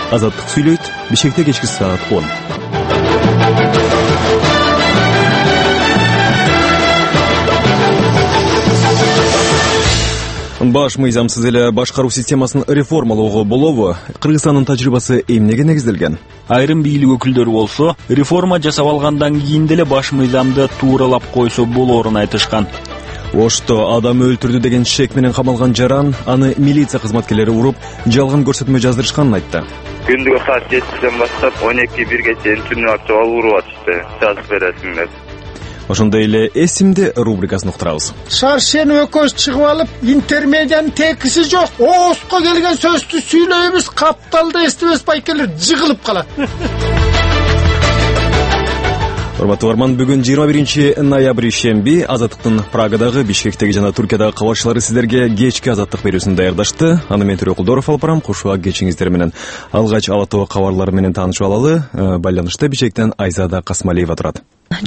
Азаттык сүйлөйт. Бишкекте кечки саат 10. Баш мыйзамсыз эле башкаруу системасын реформалоого болобу? Кыргызстандын тажрыйбасы эмнеге негизделген? Айрым бийлик өкүлдөрү болсо, реформа жасап алгандан кийин деле баш мыйзамды тууралап койсо болоорун айтышкан. Ошто адам өлтүрдү деген шек менен камалган жаран аны милиция кызматкерлери уруп, жалган көрсөтмө жаздырышканын айтты. Күндүгө саат 7-ден баштап 12-1ге чейин түнү акчага уруп атышты. Жазып бересиңер. Ошондой эле эсимде рубрикасын уктурабыз. Шаршен өкөз чыгып алып, интермедианын текиси жок. Ооско келген сөздү сүйлөйбүз, капталды эстебес байкелер жыгылып калат. Урматтуу барман, бүгүн 21 ноябрь шемби. Азаттыктын Прагадагы, Бишкектеги жана Түркиядагы кабарчылары сиздерге кечки азаттык берүүсүн даярдашты. Аны мен Төрөкулдоров алып барам. Кошуга кечиңиздер менен. Алгач Ала Тоо кабарлары менен таанышып алалы. Байланышта Бишкектен Айзада Касмалиева турат.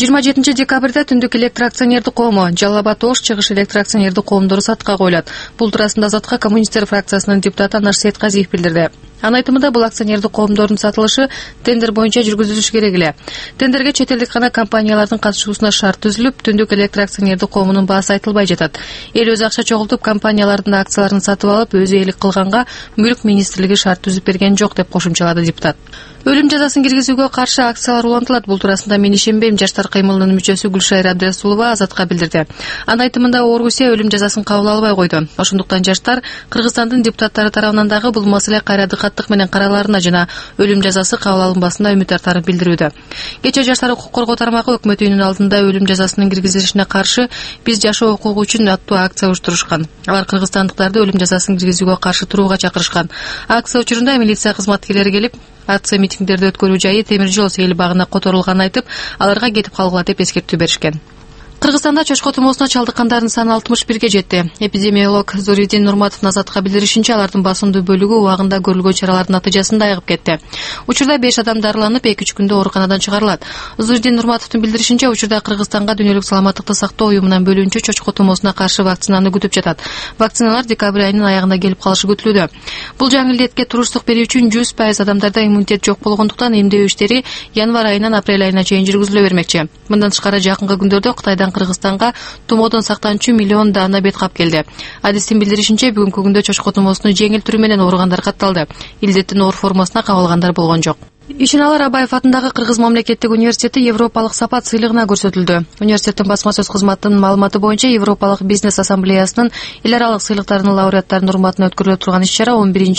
27 декабрда түндүк электроакционердик кому Жалал Абад Ош чыгыш электроакционердик коомдору сатка коюлат. Бул туурасында Азатка коммунисттер фракциясынын депутаты Анар Сейтказиев билдирди. Анын айтымында бул акционердик коомдордун сатылышы тендер боюнча жүргүзүлүш керек эле. Тендерге чет элдик гана компаниялардын катышуусуна шарт түзүлүп, түндүк электроакционердик коомунун баасы айтылбай жатат. Эл өз акча чогултуп, компаниялардын акцияларын сатып алып, өзү ээлик кылганга Мүлк министрлиги шарт түзүп берген жок деп кошумчалады депутат. Өлүм жазасын киргизүүгө каршы акциялар улантылат. Бул туурасында мен ишенбейм, Жаштар кыймылынын мүчөсү Гүлшайра Абдрасулова Азатка билдирди. Анын айтымында Орусия өлүм жазасын кабыл албай койду. Ошондуктан жаштар Кыргызстандын депутаттары тарабынан дагы бул маселе кайра дыкаттык менен каралаарына жана өлүм жазасы кабыл алынбасына үмүт артарын билдирүүдө. Кечээ Жаштар укук коргоо тармагы өкмөт үйүнүн алдында өлүм жазасынын киргизилишине каршы биз жашоо укугу үчүн аттуу акция уюштурушкан. Алар кыргызстандыктарды өлүм жазасын киргизүүгө каршы турууга чакырышкан. Акция учурунда милиция кызматкерлери келип, акция митингдерди өткөрүү жайы темир жол сейил багына которулганын айтып, аларга кетип калгыла деп эскертүү беришкен. Кыргызстанда чочко тумоосуна чалдыккандардын саны 61 жетти. Эпидемиолог Зуридин Нурматовдун Азатка билдиришинче, алардын басымдуу бөлүгү убагында көрүлгөн чаралардын натыйжасында айыгып кетти. Учурда 5 адам дарыланып, 2-3 күндө ооруканадан чыгарылат. Зуридин Нурматовдун билдиришинче, учурда Кыргызстанга Дүйнөлүк саламаттыкты сактоо уюмунан бөлүнчү чочко тумоосуна каршы вакцинаны күтүп жатат. Вакциналар декабрь айынын аягында келип калышы күтүлүүдө. Бул жаңы илдетке туруштук берүү үчүн 100% адамдарда иммунитет жок болгондуктан эмдөө иштери январь айынан апрель айына чейин жүргүзүлө бермекчи. Мындан тышкары жакынкы күндөрдө Кытайдан Кыргызстанга тумоодон сактанчу миллион даана бет кап келди. Адистин билдиришинче, бүгүнкү күндө чочко тумоосунун жеңил түрү менен ооругандар катталды. Илдеттин оор формасына кабылгандар болгон жок. Ишеналар Абаев атындагы Кыргыз мамлекеттик университети Европалык сапат сыйлыгына көрсөтүлдү. Университеттин басма сөз кызматынын маалыматы боюнча, Европалык бизнес ассамблеясынын эл аралык сыйлыктарынын лауреаттарынын урматына өткөрүлө турган иш-чара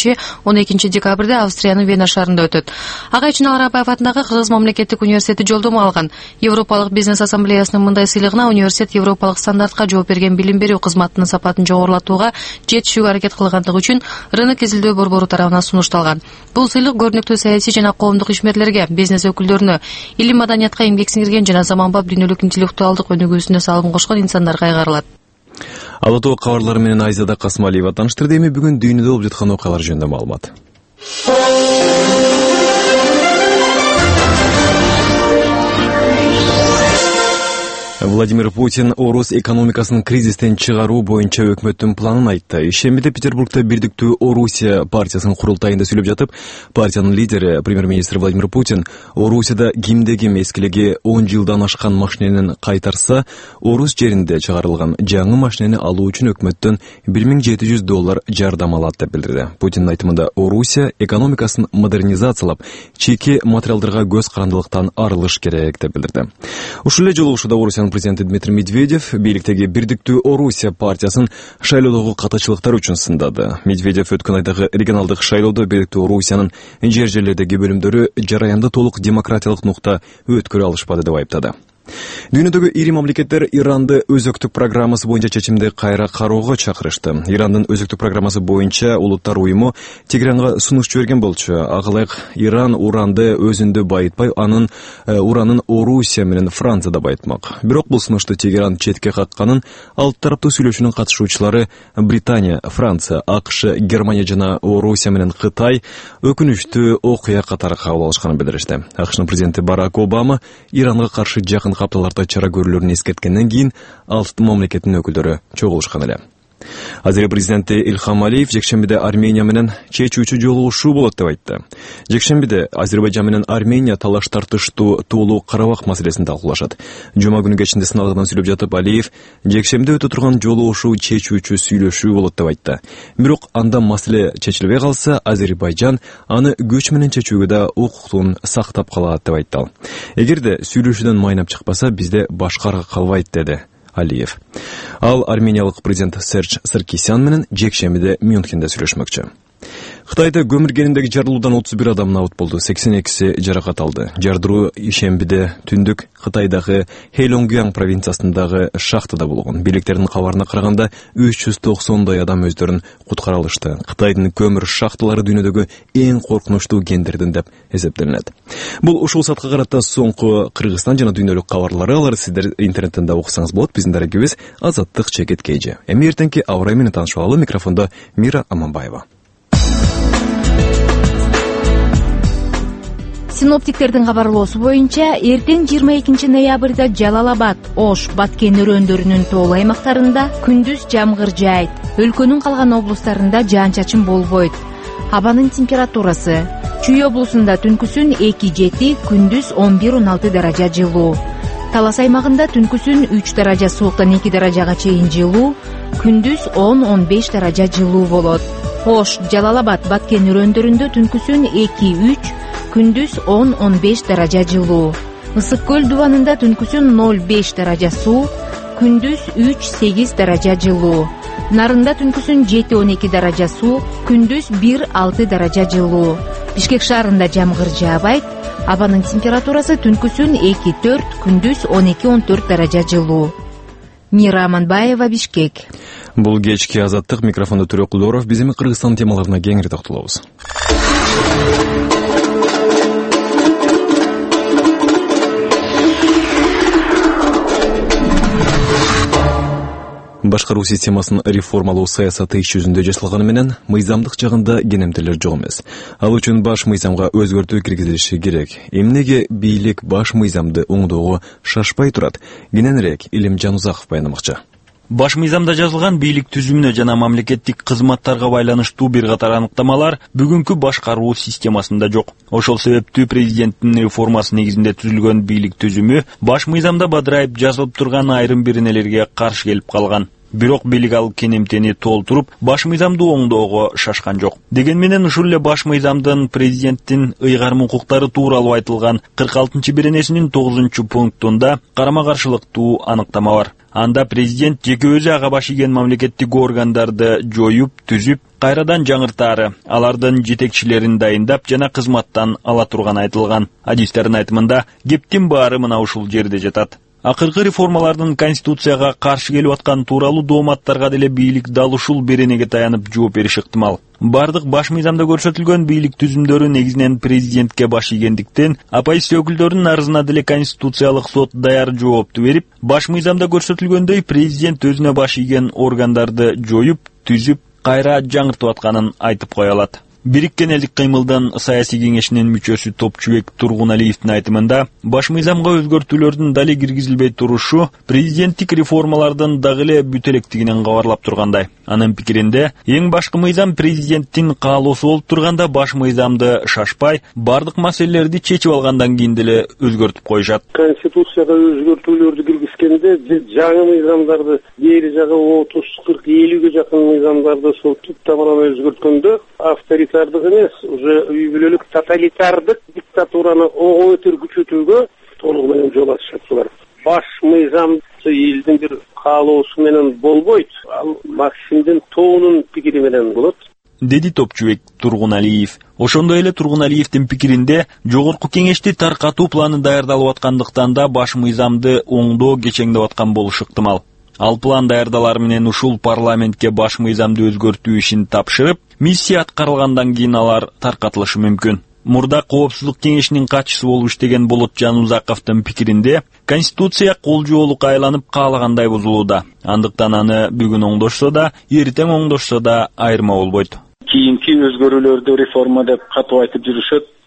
11-12 декабрда Австриянын Вена шаарында өтөт. Ага Ишеналар Абаев атындагы Кыргыз мамлекеттик университети жолдомо алган. Европалык бизнес ассамблеясынын мындай сыйлыгына университет европалык стандартка жооп берген билим берүү кызматынын сапатын жогорулатууга жетишүүгө аракет кылгандыгы үчүн рынок изилдөө борбору тарабынан сунушталган. Бул сыйлык көрүнүктүү саясий жана ишмерлерге, бизнес өкүлдөрүнө, илим маданиятка эмгек сиңирген жана заманбап дүйнөлүк интеллектуалдык өнүгүүсүнө салым кошкон инсандарга кайгарылат. Ала Тоо кабарлары менен Айзада Касмалиева тааныштырды. Эми бүгүн дүйнөдө болуп жаткан окуялар жөнүндө маалымат. Владимир Путин орус экономикасын кризистен чыгаруу боюнча өкмөттүн планын айтты. Ишембиде Петербургда Бирдиктүү Орусия партиясынын курултайында сүйлөп жатып, партиянын лидери премьер-министр Владимир Путин Орусияда кимде-ким эскилеги 10 жылдан ашкан машинени кайтарса, орус жеринде чыгарылган жаңы машинени алуу үчүн өкмөттөн $1700 жардам алат деп билдирди. Путиндин айтымында Орусия экономикасын модернизациялап, чийки материалдарга көз карандылыктан арылыш керек деп билдирди. Ушул эле жолугушууда Орусиянын президенти Дмитрий Медведев бийликтеги Бирдиктүү Орусия партиясын шайлоодогу катачылыктар үчүн сындады. Медведев өткөн айдагы регионалдык шайлоодо Бирдиктүү Орусиянын жер-жерлердеги бөлүмдөрү жараянды толук демократиялык нукта өткөрө алышпады деп айыптады. Дүйнөдөгү ири мамлекеттер Иранды өзөктүк программасы боюнча чечимди кайра кароого чакырышты. Ирандын өзөктүк программасы боюнча улуттар уюму Тегеранга сунуш жиберген болчу. Ага ылайык Иран уранды өзүндө байытпай, анын уранын Орусия менен Францияда байытмак. Бирок бул сунушту Тегеран четке какканын алты тараптуу сүйлөшүүнүн катышуучулары Британия, Франция, АКШ, Германия жана Орусия менен Кытай өкүнүчтүү окуя катары кабыл алышканын билдиришти. АКШнын президенти Барак Обама Иранга каршы жакын хапталарда чара көрүүлөрүн эскерткенден кийин алты мамлекеттин өкүлдөрү чогулушкан эле. Азербайжан президенти Ильхам Алиев жекшембиде Армения менен чечүүчү жолугушуу болот деп айтты. Жекшембиде Азербайжан менен Армения талаш тартыштуу Тоолуу Карабах маселесин талкуулашат. Жума күнү кечинде сыналгыдан сүйлөп жатып Алиев жекшембиде өтө турган жолугушуу чечүүчү сүйлөшүү болот деп айтты. Бирок анда маселе чечилбей калса, Азербайжан аны күч менен чечүүгө да укуктун сактап калат деп айтты. Эгерде сүйлөшүүдөн майнап чыкпаса, бизде башкарга калбайт, деди Алиев. Ал армениялык президент Серж Саркисян менен жекшембиде Мюнхенде сүйлөшмөкчү. Кытайда көмүр кениндеги жарылуудан 31 адам абат болду, 82си жаракат алды. Жардыруу ишембиде түндүк Кытайдагы Heilongjiang провинциясындагы шахтада болгон. Бийликтердин кабарына караганда 390дай адам өздөрүн куткара алышты. Кытайдын көмүр шахталары дүйнөдөгү эң коркунучтуу кендердин деп эсептелинет. Бул ушул саатка карата соңку Кыргызстан жана дүйнөлүк кабарлары, алар сиздер интернеттен да окусаңыз болот. Биздин дарегибиз Азаттык Чекет Кейжи. Эми эртеңки Аврай менен таанышып алалы. Микрофондо Мира Аманбаева. Синоптиктердин кабарлоосу боюнча, эртең 22 ноябрда Жалал-Абад, Ош, Баткен өрөөндөрүнүн тоолуу аймактарында күндүз жамгыр жаайт. Өлкөнүн калган облустарында жаан-чачын болбойт. Абанын температурасы: Чүй облусунда түнкүсүн 2-7, күндүз 11-16 даража жылуу. Талас аймагында түнкүсүн 3 даража сууктан 2 даражага чейин жылуу, күндүз 10-15 даража жылуу болот. Ош, Жалал-Абад, Баткен өрөөндөрүндө түнкүсүн 2-3, күндүз 10-15 даража жылуу. Ысык көл дубанында түнкүсүн 0-5 даража суук, күндүз 3-8 даража жылуу. Нарында түнкүсүн 7-12 даража суук, күндүз 1-6 даража жылуу. Бишкек шаарында жамгыр жаабайт. Абанын температурасы түнкүсүн 2-4, күндүз 12-14 даража жылуу. Мира Аманбаева, Бишкек. Бул кечки Азаттык, микрофондо Төрөк Кулдоров. Биз эми Кыргызстан темаларына кеңири токтолобуз. Башкаруу системасын реформалоо саясаты иш жүзүндө жасалганы менен мыйзамдык жагында кенемтелер жок эмес. Ал үчүн баш мыйзамга өзгөртүү киргизилиши керек. Эмнеге бийлик баш мыйзамды оңдоого шашпай турат? Кененирээк Илим Жанузаков баянамакчы. Баш мыйзамда жазылган бийлик түзүмүнө жана мамлекеттик кызматтарга байланыштуу бир катар аныктамалар бүгүнкү башкаруу системасында жок. Ошол себептүү президенттин реформасы негизинде түзүлгөн бийлик түзүмү баш мыйзамда бадырайып жазылып турган айрым бирнелерге каршы келип калган. Бирок бийлик ал кенемтени толтуруп, баш мыйзамды оңдоого шашкан жок. Деген менен ушул эле баш мыйзамдын президенттин ыйгарым укуктары тууралуу айтылган 46-беренесинин 9-пунктунда карама-каршылыктуу аныктама бар. Анда президент жеке өзү ага баш ийген мамлекеттик органдарды жоюп, түзүп, кайрадан жаңыртаары, алардын жетекчилерин дайындап жана кызматтан ала турганы айтылган. Адистердин айтымында кептин баары мына ушул жерде жатат. Акыркы реформалардын конституцияга каршы келип аткан тууралуу дооматтарга деле бийлик дал ушул беренеге таянып жооп бериши ыктымал. Бардык баш мыйзамда көрсөтүлгөн бийлик түзүмдөрү негизинен президентке баш ийгендиктен, оппозиция өкүлдөрүнүн арызына деле конституциялык сот даяр жоопту берип, баш мыйзамда көрсөтүлгөндөй президент өзүнө баш ийген органдарды жоюп, түзүп, кайра жаңыртып атканын айтып кое алат. Бириккен элдик кыймылдын саясий кеңешинин мүчөсү Топчубек Тургуналиевдин айтымында, баш мыйзамга өзгөртүүлөрдүн дали киргизилбей турушу президенттик реформалардын дагы эле бүтөлектигинен кабарлап тургандай. Анын пикиринде, эң башкы мыйзам президенттин каалоосу болуп турганда баш мыйзамды шашпай, бардык маселелерди чечип алгандан кийин деле өзгөртүп коюшат. Конституцияга өзгөртүүлөрдү киргизгенде жаңы мыйзамдарды, кээри жагы 30-40-50ге жакын мыйзамдарды сол түп тамыран өзгөрткөндө авторитардык эмес, уже үй бүлөлүк тоталитардык диктатураны оңой күчөтүүгө толугу менен жол ачышат. Баш мыйзамды элдин бир каалоосу менен болбойт, ал Максимдин тоонун пикири менен болот, деди Топчубек Тургуналиев. Ошондой эле Тургуналиевдин пикиринде, жогорку кеңешти таркатуу планы даярдалып аткандыктан да баш мыйзамды оңдоо кечеңдеп аткан болушу ыктымал. Ал план даярдалары менен ушул парламентке баш мыйзамды өзгөртүү ишин тапшырып, миссия аткарылгандан кийин алар таркатылышы мүмкүн. Мурда Коопсуздук кеңешинин катчысы болуп иштеген Болот Жанузаковдун пикиринде, Конституция кол жоолук айланып каалагандай бузулууда. Андыктан аны бүгүн оңдошсо да, эртең оңдошсо да айырма болбойт. Кийинки өзгөрүүлөрдү реформа деп катуу айтып жүрүшөт.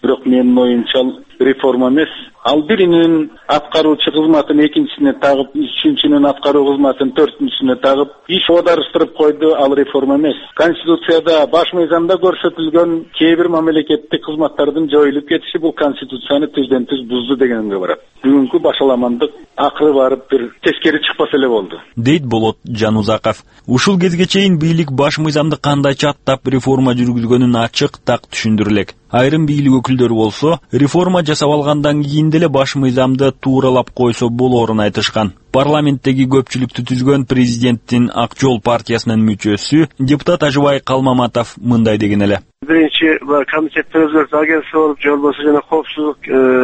Бирок менин оюмча ал реформа эмес. Ал биринин аткаруучу кызматын экинчисине тагып, үчүнчүнүн аткаруу кызматын төртүнчүсүнө тагып иш оодарыштырып койду. Ал реформа эмес. Конституцияда баш мыйзамда көрсөтүлгөн кээ бир мамлекеттик кызматтардын жоюлуп кетиши бул конституцияны түздөн түз бузду дегенге барат. Бүгүнкү башаламандык акыры барып бир тескери чыкпаса эле болду, дейт Болот Жанузаков. Ушул кезге чейин бийлик баш мыйзамды кандайча аттап реформа жүргүзгөнүн ачык так түшүндүрө элек. Айрым бийлик өкүлдөрү болсо, реформа жасап алгандан кийин деле баш мыйзамды тууралап койсо болоорун айтышкан. Парламенттеги көпчүлүктү түзгөн президенттин Ак жол партиясынын мүчөсү депутат Ажыбай Калмаматов мындай деген эле. Биринчи комитеттин өзгөртүү агенттиги болуп, же болбосо жана коопсуздук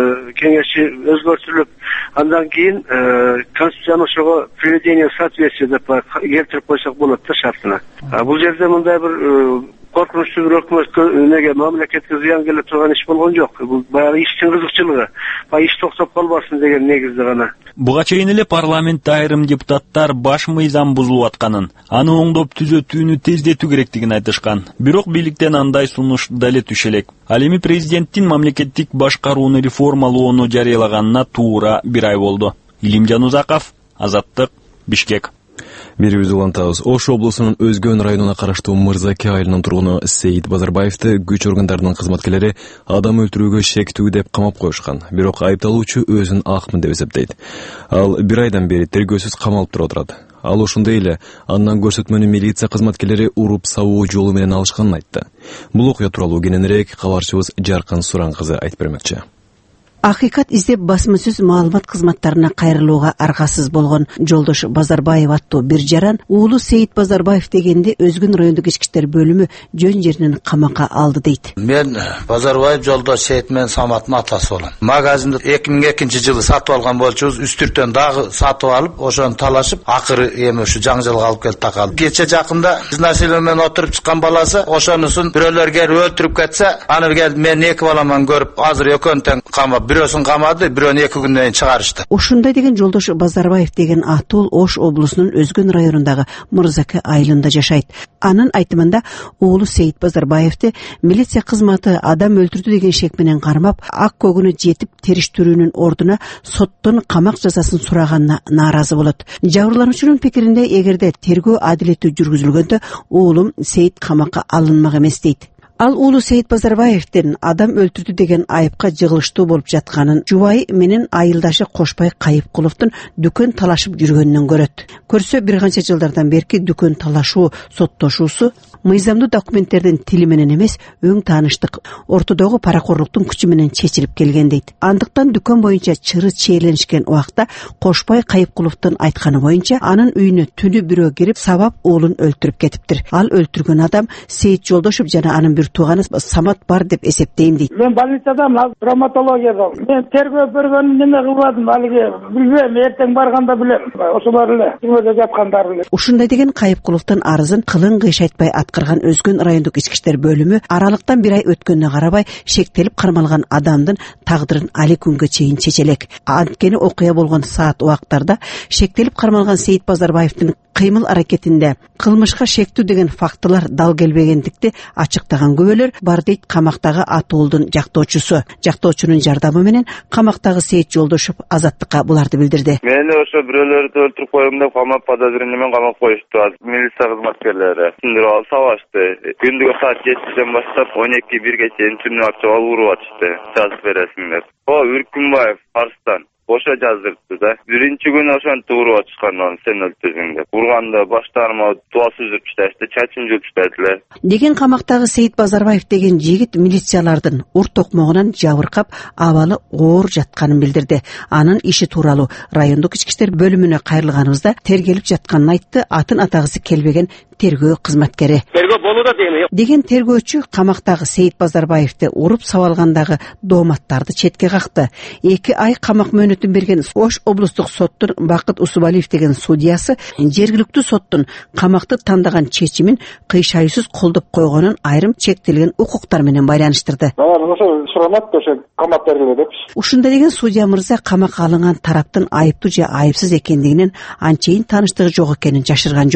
кеңеши өзгөртүлүп, андан кийин конституциянын ошого приведение в соответствие деп келтирип койсок болот да шартына. Бул жерде мындай бир коркунучтуу бир өкмөткө мамлекетке зыян келе турган иш болгон жок. Бул баягы иштин кызыкчылыгы, иш токтоп калбасын деген негизде гана. Буга чейин эле парламентте айрым депутаттар баш мыйзам бузулуп атканын, аны оңдоп түзөтүүнү тездетүү керектигин айтышкан. Бирок бийликтен андай сунуш дале түшө элек. Ал эми президенттин мамлекеттик башкарууну реформалоону жарыялаганына туура бир ай болду. Илим Жанузаков, Азаттык, Бишкек. Берүүбүздү улантабыз. Ош облусунун Өзгөн районуна караштуу Мырзаке айылынын тургуну Сейит Базарбаевди күч органдарынын кызматкерлери адам өлтүрүүгө шектүү деп камап коюшкан. Бирок айыпталуучу өзүн акмын деп эсептейт. Ал бир айдан бери тергөөсүз камалып туруп турат. Ал ошондой эле андан көрсөтмөнү милиция кызматкерлери уруп сабоо жолу менен алышканын айтты. Бул окуя тууралуу кененирээк кабарчыбыз Жаркын Суран кызы айтып бермекчи. Акыйкат издеп басма сөз маалымат кызматтарына кайрылууга аргасыз болгон Жолдош Базарбаев аттуу бир жаран уулу Сейит Базарбаев дегенди Өзгөн райондук ички иштер бөлүмү жөн жеринен камакка алды дейт. Мен Базарбаев Жолдош Сейит менен Саматтын атасы болом. Магазинди 2002-жылы сатып алган болчубуз, үстүртөн дагы сатып алып, ошону талашып, акыры эми ушу жаңжалга алып келип такалды. Кече жакында изнасилие менен отуруп чыккан баласы ошонусун бирөөлөр келип өлтүрүп кетсе, аны келип мен эки баламан көрүп, азыр экөөнү тең камап бирөөсүн камады, бирөөнү 2 күндөн кийин чыгарышты. Ушундай деген Жолдош Базарбаев деген атул Ош облусунун Өзгөн районундагы Мырзаке айылында жашайт. Анын айтымында уулу Сейит Базарбаевди милиция кызматы адам өлтүрдү деген шек менен кармап, ак көгүнө жетип териштирүүнүн ордуна соттон камак жазасын сураганына нааразы болот. Жабырлануучунун пикиринде, эгерде тергөө адилеттүү жүргүзүлгөндө уулум Сейит камакка алынмак эмес дейт. Ал уулу Сейит Базарбаевдин адам өлтүрдү деген айыпка жыгылыштуу болуп жатканын жубайы менен айылдашы Кошбай Кайыпкуловдун дүкөн талашып жүргөнүнөн көрөт. Көрсө бир канча жылдардан берки дүкөн талашуу соттошуусу мыйзамдуу документтердин тили менен эмес, өң тааныштык ортодогу паракорлуктун күчү менен чечилип келген дейт. Андыктан дүкөн боюнча чыры чийленишкен убакта Кошбай Кайыпкуловдун айтканы боюнча анын үйүнө түнү бирөө кирип сабап уулун өлтүрүп кетиптир. Ал өлтүргөн адам Сейит Жолдошов жана анын бир тууганы Самат бар деп эсептейм дейт. Мен больницадамын, травматологияда. Мен тергөө бергөнүн неме кылбадым, алиги билбейм, эртең барганда билем. Ошолор эле түрмөдө жаткандар эле. Ушундай деген Кайыпкуловдун арызын кылын кыйшайтпай аткарган Өзгөн райондук ички иштер бөлүмү аралыктан бир ай өткөнүнө карабай шектелип кармалган адамдын тагдырын али күнгө чейин чечелек. Анткени окуя болгон саат убактарда шектелип кармалган Сейит Базарбаевдин кыймыл аракетинде кылмышка шектүү деген фактылар дал келбегендикти ачыктаган күбөлөр бар дейт камактагы атуулдун жактоочусу. Жактоочунун жардамы менен камактагы Сейит Жолдошов Азаттыкка буларды билдирди. Мени ошо бирөөлөрдү өлтүрүп коем деп камап подозрение менен камап коюшту. Милиция кызматкерлери синдирип алып сабашты. Күндүгө саат 7-ден баштап 12-1ге чейин түнү акча уруп атышты. Жазып бересиңер. Үркүнбаев Арстан ошо жаздырды да. Биринчи күнү ошентип уруп атышкан, сен өлтүрдүң деп. Урганда баштарыма туа сүзүп ташташты, чачын жууп таштадылар. Деген камактагы Сейит Базарбаев деген жигит милициялардын ур токмогунан жабыркап, абалы оор жатканын билдирди. Анын иши тууралуу райондук ички иштер бөлүмүнө кайрылганыбызда тергелип жатканын айтты атын атагысы келбеген тергөө кызматкери. Тергөө болууда дейм. Деген тергөөчү камактагы Сейит Базарбаевди уруп сабалгандагы дооматтарды четке какты. 2 ай камак мөөнөтүн берген Ош облустук соттун Бакыт Усубалиев деген судьясы жергиликтүү соттун камакты тандаган чечимин кыйшайсыз колдоп койгонун айрым чектелген укуктар менен байланыштырды. Ошо сурамат, ошо камап бергиле деп. Ушундай деген судья мырза камакка алынган тараптын айыптуу же айыпсыз экендигинен анчейин тааныштыгы жок экенин жашырган жок.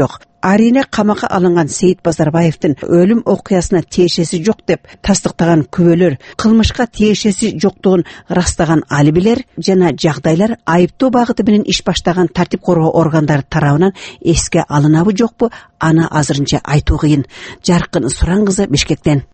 Арине камакка алынган Сейит Базарбаевдин өлүм окуясына тиешеси жок деп тастыктаган күбөлөр, кылмышка тиешеси жоктугун ырастаган алибилер жана жагдайлар айыптоо багыты менен иш баштаган тартип коргоо органдары тарабынан эске алынабы жокпу, аны азырынча айтуу кыйын. Жаркын Суран кызы, Бишкектен.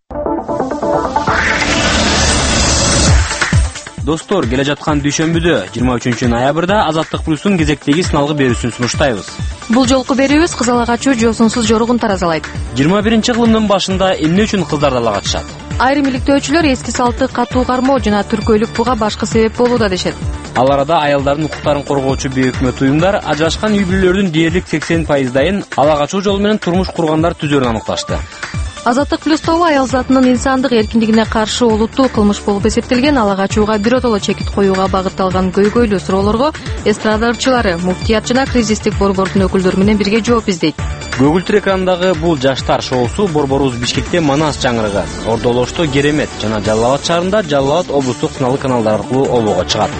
Достор, келе жаткан дүйшөмбүдө 23-ноябрда Азаттык плюстун кезектеги сыналгы берүүсүн сунуштайбыз. Бул жолку берүүбүз кызыл агачуу жоосунсуз жоругун таразалайт. 21-кылымдын башында эмне үчүн кыздар дала катышат? Айрым иликтөөчүлөр эски салты катуу кармоо жана түркөйлүк буга башкы себеп болууда дешет. Ал арада аялдардын укуктарын коргоочу бейөкмөт уюмдар ажырашкан үй бүлөлөрдүн дээрлик 80%дайын ала качуу жолу менен турмуш кургандар түзөрүн аныкташты. Азаттык плюс тобу аял затынын инсандык эркиндигине каршы олуттуу кылмыш болуп эсептелген ала качууга биротоло чекит коюуга багытталган көйгөйлүү суроолорго эстрада ырчылары, муфтият жана кризистик борбордун өкүлдөрү менен бирге жооп издейт. Көгүлтүр экранындагы бул жаштар шоусу борборубуз Бишкекте Манас жаңырыгы, Ордолошто Керемет жана Жалал Абад шаарында Жалал Абад облустук сыналгы каналдары аркылуу обого чыгат.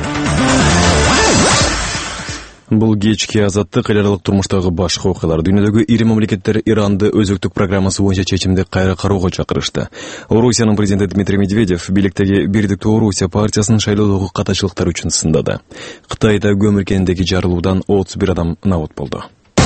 Бул кечки Азаттык эл аралык турмуштагы башкы окуялар. Дүйнөдөгү ири мамлекеттер Иранды өзөктүк программасы боюнча чечимди кайра кароого чакырышты. Орусиянын президенти Дмитрий Медведев бийликтеги Бирдиктүү Орусия партиясынын шайлоодогу катачылыктары үчүн сындады. Кытайда көмүр кенindеги жарылуудан 31 адам набат болду.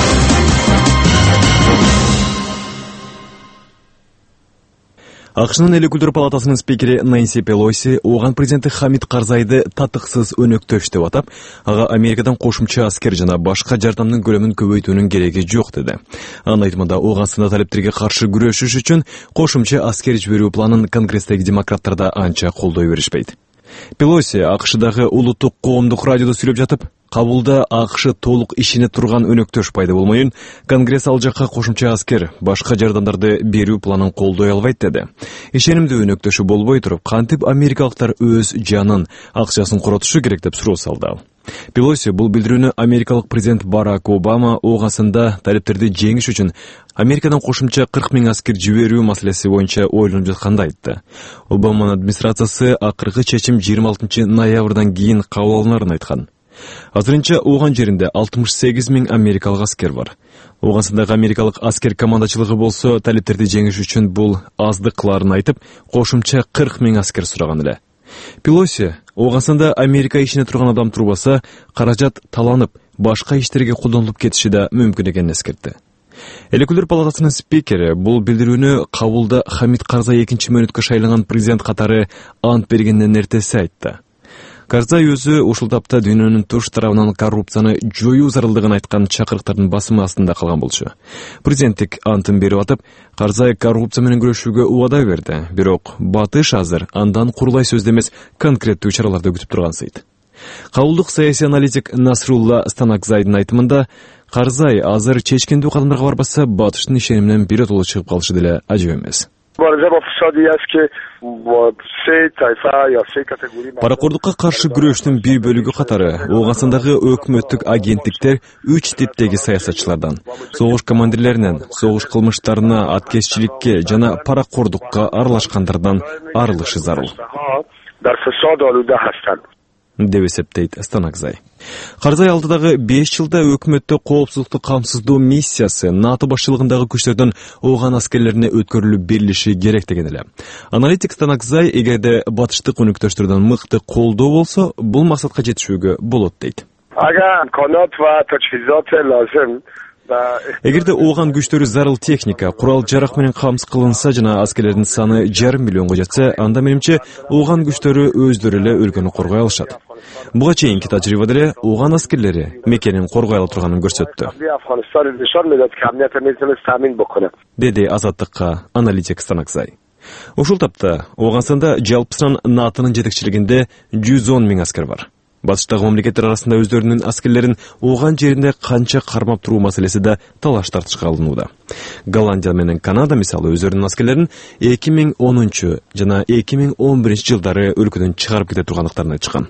АКШнын эл өкүлдөр палатасынын спикери Нэнси Пелоси ооган президенти Хамид Карзайды татыксыз өнөктөш деп атап, ага Америкадан кошумча аскер жана башка жардамдын көлөмүн көбөйтүүнүн кереги жок деди. Анын айтымында Ооганстанда талептерге каршы күрөшүш үчүн кошумча аскер жиберүү планын Конгресстеги демократтар да анча колдой беришпейт. Пелоси АКШдагы улуттук коомдук радиодо сүйлөп жатып, кабулда АКШ толук ишине турган өнөктөш пайда болмоюн, Конгресс ал жакка кошумча аскер, башка жардамдарды берүү планын колдой албайт деди. Ишенимдүү өнөктөшү болбой туруп, кантип америкалыктар өз жанын, акчасын коротушу керек деп суроо салды. Пелоси бул билдирүүнү америкалык президент Барак Обама Ооганстанда талептерди жеңиш үчүн Америкадан кошумча 40 000 аскер жиберүү маселеси боюнча ойлонуп жатканда айтты. Обаманын администрациясы акыркы чечим 26 ноябрдан кийин кабыл алынарын айткан. Азырынча Ооган жеринде 68 000 америкалык аскер бар. Ооганстандагы америкалык аскер командачылыгы болсо талептерди жеңиш үчүн бул аздык кыларын айтып, кошумча 40 000 аскер сураган эле. Пелоси Ооганстанда Америка ишине турган адам турбаса, каражат таланып, башка иштерге колдонулуп кетиши да мүмкүн экенин эскертти. Эл өкүлдөр палатасынын спикери бул билдирүүнү кабулда Хамид Карзай экинчи мөөнөткө шайланган президент катары ант бергенден эртеси айтты. Карзай өзү ушул тапта дүйнөнүн туш тарабынан коррупцияны жоюу зарылдыгын айткан чакырыктардын басымы астында калган болчу. Президенттик антын берип атып, Карзай коррупция менен күрөшүүгө убада берди. Бирок батыш азыр андан курулай сөздө эмес, конкреттүү чараларды күтүп тургансыйт. Кабылдык саясий аналитик Насрулла Станакзайдын айтымында, Карзай азыр чечкиндүү кадамдарга барбаса, батыштын ишениминен биротоло чыгып калышы деле ажып эмес. Паракордукка каршы күрөштүн бир бөлүгү катары Ооганстандагы өкмөттүк агенттиктер 3 типтеги саясатчылардан, согуш командирлеринен, согуш кылмыштарына, аткезчиликке жана паракордукка аралашкандардан арылышы зарыл деп эсептейт Станакзай. Карзай алдыдагы 5 жылда өкмөттө коопсуздукту камсыздоо миссиясы НАТО башчылыгындагы күчтөрдүн Ооган аскерлерине өткөрүлүп берилиши керек деген эле. Аналитик Станакзай эгерде батыштык өнөктөштөрдөн мыкты колдоо болсо, бул максатка жетишүүгө болот дейт. Эгерде Ооган күчтөрү зарыл техника, курал жарак менен камсыз кылынса жана аскерлердин саны 5,5 миллионго жетсе, анда менимче Ооган күчтөрү өздөрү эле өлкөнү коргой алышат. Буга чейинки тажрыйбада эле Ооган аскерлери мекенин коргой ала турганын көрсөттү. Деди Азаттыкка аналитик Станакзай. Ушул тапта Ооганстанда жалпысынан НАТОнун жетекчилигинде 110 000 аскер бар. Батыштагы мамлекеттер арасында өздөрүнүн аскерлерин Ооган жеринде канча кармап туруу маселеси да талаш тартышка алынууда. Голландия менен Канада мисалы өздөрүнүн аскерлерин 2010 жана 2011 жылдары өлкөдөн чыгарып кете тургандыктарын айтышкан.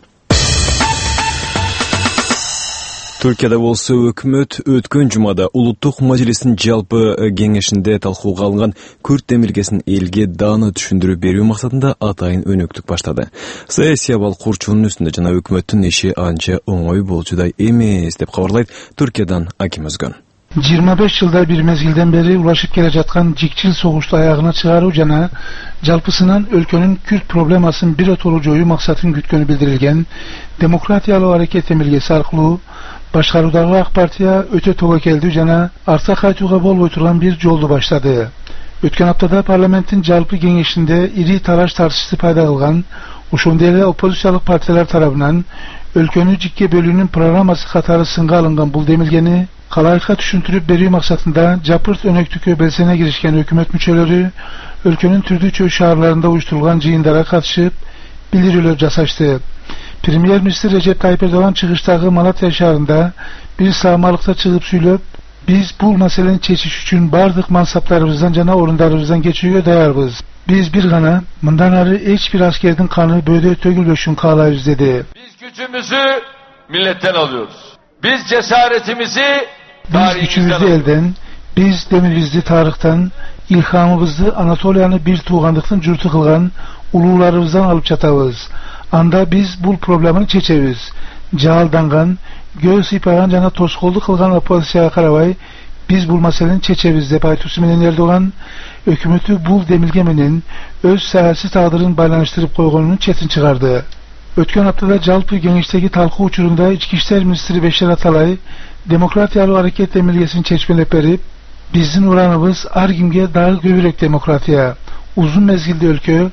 Түркияда болсо өкмөт өткөн жумада улуттук мажлистин жалпы кеңешинде талкууга алынган Күрд демилгесин элге дааны түшүндүрүп берүү максатында атайын өнөктүк баштады. Саясий абал курчунун үстүндө жана өкмөттүн иши анча оңой болчудай эмес деп кабарлайт Түркиядан Аким Өзгөн. 25 жылда bir mezgilden beri ulaşıp kele жаткан жикчил согушту аягына чыгаруу жана жалпысынан өлкөнүн Kürt проблемасын биротолуу жоюу максатын күткөнү билдирилген демократиялуу аракет эмилгеси аркылуу башкаруудагы ак партия өтө тобокелдүү жана артка кайтууга болбой турган бир жолду баштады. Өткөн аптада парламенттин жалпы кеңешинде ири талаш тартышты пайда кылган, ошондой эле оппозициялык партиялар тарабынан өлкөнү жикке бөлүүнүн программасы катары сынга алынган бул демилгени калайыкка түшүндүрүп берүү максатында жапырт өнөктүккө белсене киришкен өкмөт мүчөлөрү өлкөнүн түрдүү шаарларында уюштурулган жыйындарга катышып билдирүүлөр жасашты. Премьер-министр Recep Tayyip Erdoğan чыгыштагы Malatya шаарында бир саамалыкта чыгып сүйлөп, биз бул маселени чечиш үчүн бардык мансаптарыбыздан жана орундарыбыздан кечүүгө даярбыз. Биз бир гана мындан ары эч бир аскердин каны бөөдө төгүлбөшүн каалайбыз dedi. Biz gücümüzü milletten alıyoruz. Biz cesaretimizi biz gücümüzü elden, biz demiribizdi tarıktan, ilhamımızdı Anatolia'nı bir tuğandıktın cürtü kılgan ulularımızdan alıp çatavız. Anda biz bu problemini çeçeviz. Cağaldangan, göğü sıypagan cana toskoldu kılgan opozisiyaya karabay, biz bu meselenin çeçeviz dep aytısımenen Erdoğan, hükümeti bul demilgemenin öz siyasi tağdırın baylanıştırıp koygununun çetin çıkardı. Ötken haftada Jalpı Genişteki talkı uçurunda İçki İşler Ministri Beşer Atalay, Demokratiyalı Hareket Emilgesini çeşmelep verip, bizim uğranımız Argim'ge dağı göbürek demokratiya. Uzun mezgilde ülke,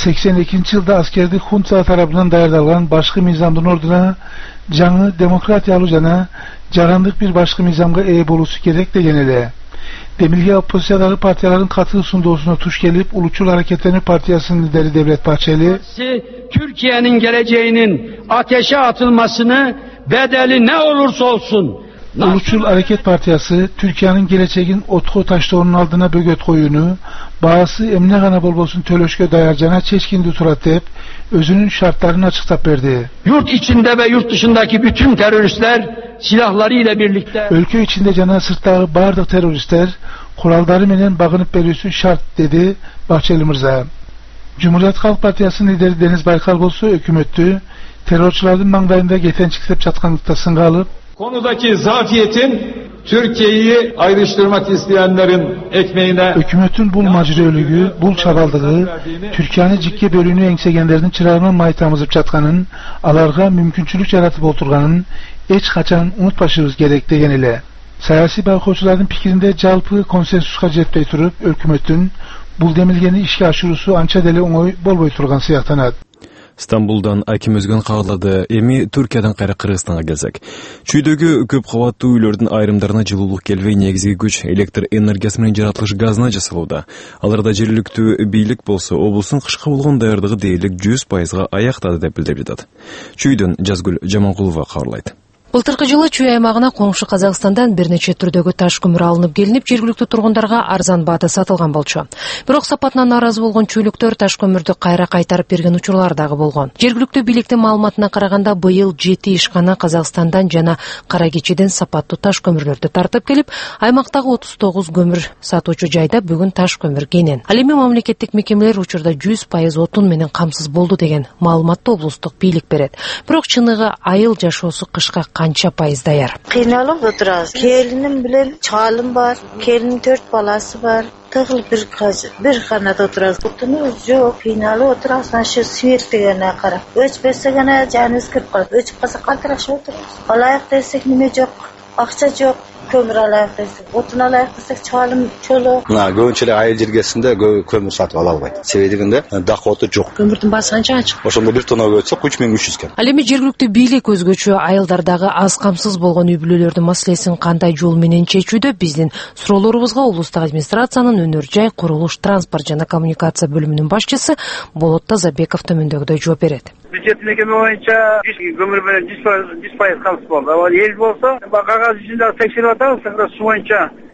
82. yılda askerde Hunta tarafından dayardalgan başka mizamdın orduna, canı demokratiyalı cana, carandık bir başka mizamga bolusu gerek de genele. Demilge opozisiyadaki partiyaların katıl sunduğusuna tuş gelip Uluçul Hareketleri Partiyası'nın lideri Devlet Bahçeli, Türkiye'nin geleceğinin ateşe atılmasını bedeli ne olursa olsun. Uluçul Hareket Partiyası, Türkiye'nin geleceğin otku taşlarının aldığına bögöt koyunu, bağısı emne gana bolbosun tölöşkö dayarcana çeşkin duturat deyip, özünün şartlarını açıklayıp verdi. Yurt içinde ve yurt dışındaki bütün teröristler silahlarıyla birlikte... Ülke içinde cana sırtları bağırdık teröristler, kuralları menen bağınıp veriyorsun şart dedi Bahçeli Mirza. Cumhuriyet Halk Partiyası'nın lideri Deniz Baykal bolsa hükümettü, terörçülerin mangdayında geten çıkıp çatkanlıkta sınga alıp, konudaki zafiyetin Türkiye'yi ayrıştırmak isteyenlerin ekmeğine... Hükümetin bul macirölügü, bul çabaldığı, Türkiye'ni cikke bölüğünü engsegenlerinin çırağına maytamızıp çatkanın, alarga mümkünçülük yaratıp oturganın, hiç kaçan unutbaşırız gerek degen ile. Siyasi baykoçuların pikirinde Jalpı konsensuska jetpey turup, hükümetin bul demilgeni işe aşırısı ança deli oңой bolboy turgan siyahtanat. Стамбулдан Аким Өзгөн кагылады. Эми Түркиядан кайра Кыргызстанга келсек. Чүйдөгү көп кабаттуу үйлөрдүн айрымдарына жылуулук келбей, негизги күч электр энергиясы менен жаратылыш газына жасалууда. Аларда жергиликтүү бийлик болсо, облустун кышка болгон даярдыгы дээрлик 100%га аяктады деп билдирип жатат. Чүйдөн Жазгүл Жаманкулова кабарлайт. Былтыркы жылы Чүй аймагына коңшу Казакстандан бир нече түрдөгү таш көмүр алынып келинип, жергиликтүү тургундарга арзан баада сатылган болчу. Бирок сапатынан нааразы болгон чүйлүктөр таш көмүрдү кайра кайтарып берген учурлар дагы болгон. Жергиликтүү бийликтин маалыматына караганда, быйыл 7 ишкана Казакстандан жана Кара Кечиден сапаттуу таш көмүрлөрдү тартып келип, аймактагы 39 көмүр сатуучу жайда бүгүн таш көмүр кенен. Ал эми мамлекеттик мекемелер учурда 100% отун менен камсыз болду деген маалыматты облустук бийлик берет. Бирок чыныгы айыл жашоосу кышка kança payız dayar. Kıynalıp oturaz. Kelinim bilen çalım var. Kelinin 4 balası var. Tığıl bir kanat oturaz. Otunuz yok. Kıynalı oturaz. Şu sivir degene karab. Öçbese gene canınız kırıp kalır. Öçüp kasa kaltıraş oturuz. Alayık desek nime yok. Akça yok. Kömür alayık desek. Otun alayık desek çalım çolu. Көбүнчө айыл жергесинде көмүр сатып ала албайт. Себеби дегенде доходу жок. Көмүрдүн баасы канча ачык? Ошондо 1 тонна өтсө 3300 экен. Ал эми жергиликтүү бийлик өзгөчө айылдардагы аз камсыз болгон үй бүлөлөрдүн маселесин кандай жол менен чечүүдө биздин суроолорубузга облустук администрациянын өнөр жай, курулуш, транспорт жана коммуникация бөлүмүнүн башчысы Болот Тазабеков төмөндөгүдөй жооп берет. Бюджет мекеме боюнча көмүр менен 100% камсыз болду. Ал эл болсо кагаз жүзүндө текшерип атабыз, су боюнча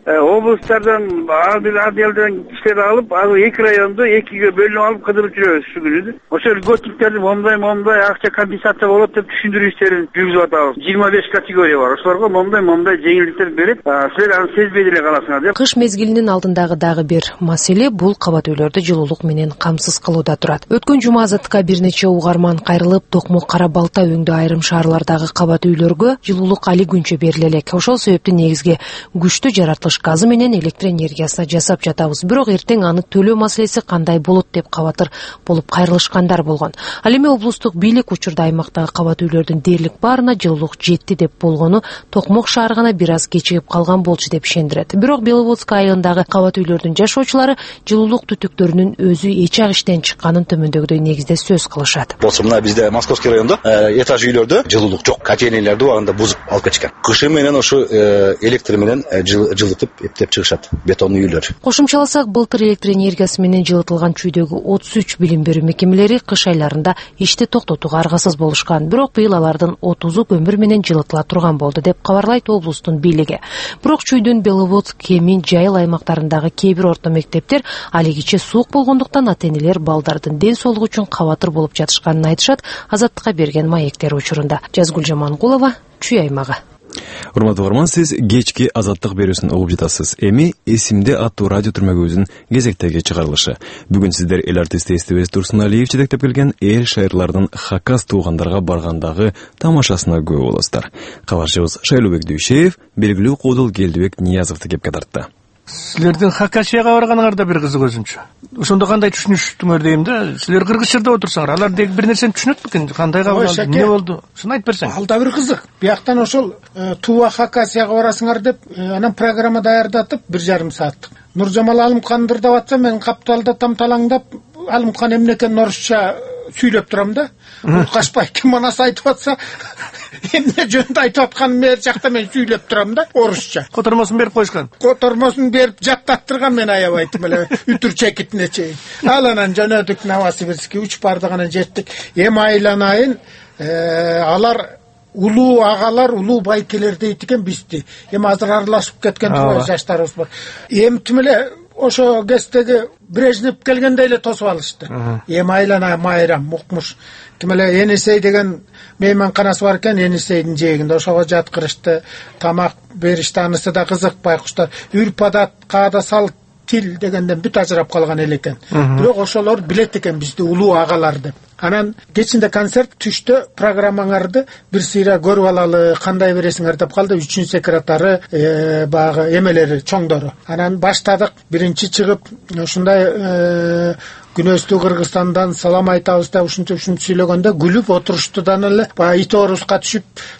облустардан адилден кишилерди алып, ал 2 районду 2ге бөлүнүп алып кыдырып жүрөбүз ушул күнү. Ошол льготниктерди момундай акча компенсация болот деп түшүндүрүү иштерин жүргүзүп атабыз. 25 категория бар. Ошолорго момундай жеңилдиктер берип, силер аны сезбей деле каласыңар деп. Кыш мезгилинин алдындагы дагы бир маселе бул кабат үйлөрдү жылуулук менен камсыз кылууда турат. Өткөн жума Азаттыкка бир нече угарман кайрылып, Токмок, Кара Балта өңдө айрым шаарлардагы кабат үйлөргө жылуулук али күнчө бериле элек. Ошол себептен негизги күчтүү жаратылыш газы менен электр энергиясына жасап жатабыз. Бирок эртең аны төлөө маселеси кандай болот деп кабатыр болуп кайрылышкандар болгон. Ал эми облустук бийлик учурда аймактагы кабат үйлөрдүн дээрлик баарына жылуулук жетти деп болгону Токмок шаары гана бир аз кечигип калган болчу деп ишендирет. Бирок Беловодск айылындагы кабат үйлөрдүн жашоочулары жылуулук түтүктөрүнүн өзү эч ак иштен чыкканын төмөндөгүдөй негизде сөз кылышат. Болсо мына бизде Московский районда этаж үйлөрдө жылуулук жок. Котельнийлерди убагында бузуп алып кетишкен. Кышы менен ошо электр менен жылытып эптеп чыгышат бетондуу үйлөр. Кошумчаласак, былтыр электр энергиясы менен жылытылган чүйдөгү 33 билим берүү мекемелери кыш айларында ишти токтотууга аргасыз болушкан. Бирок быйыл алардын 30-у көмүр менен жылытыла турган болду деп кабарлайт облустун бийлиги. Бирок чүйдүн Беловодск, Кемин, Жайыл аймактарындагы кээ бир орто мектептер али кече суук болгондуктан ата-энелер балдардын ден соолугу үчүн кабатыр болуп жатышканын айтышат. Азаттыкка берген маектер учурунда. Жазгүл Жамангулова, Чүй аймагы. Урматтуу угарман, сиз кечки Азаттык берүүсүн угуп жатасыз. Эми эсимде аттуу радио түрмөгүбүздүн кезектеги чыгарылышы. Бүгүн сиздер эл артисти Эстебес Турсуналиев жетектеп келген эл шайырлардын Хакас туугандарга баргандагы тамашасына күбө болосуздар. Кабарчыбыз Шайлообек Дүйшеев белгилүү Куудул Келдибек Ниязовду кепке тартты. Силердин Хакасияга барганыңар да бир кызык өзүнчө. Ошондо кандай түшүнүштүңөр дейм да. Силер кыргыз жерде отурсаңар, алар деги бир нерсени түшүнөт бекен? Кандай кабыл алды? Эмне болду? Ушуну айтып берсең. Ал да бир кызык. Бияктан ошол Тууа Хакасияга барасыңар деп анан программа даярдатып 1,5 сааттык. Нуржамал Алымкандыр деп атса, мен капталда тамталаңдап Алымкан эмне экенин орусча сүйлөп турам да. Кашпай ким манас айтып атса, эмне жөнүндө айтып атканын бер жакта мен сүйлөп турам да, орусча. Котормосун берип коюшкан. Котормосун берип жаттаттырган, мен аябайтым эле үтүр чекитине чейин. Ал анан жөнөдүк Новосибирскке 3 барды гана жеттик. Эми айланайын алар улуу агалар, улуу байкелер дейт экен бизди. Эми азыр аралашып кеткен жаштарыбыз бар. Эмтим эле ошо кездеги Брежнев келгенде эле тосуп алышты. Эми айлана майрам укмуш. Ким эле Енисей деген мейманканасы бар экен, Енисейдин жээгинде ошого жаткырышты, тамак беришти. Анысы да кызык, байкуштар. Үрп адат, каада салт, тил дегенден бүт ажырап калган эле экен. Бирок ошолор билет экен бизди улуу агалар деп. Анан кечинде концерт, түштө программаңарды бир сыйра көрүп алалы, кандай бересиңер деп калды. 3 секретары, багы эмелери, чоңдору. Анан баштадык. Биринчи чыгып, ушундай Күнөстүү Кыргызстандан салам айтабыз да ушунча сүйлөгөндө күлүп отуруштудан эле баягы ит оруска түшүп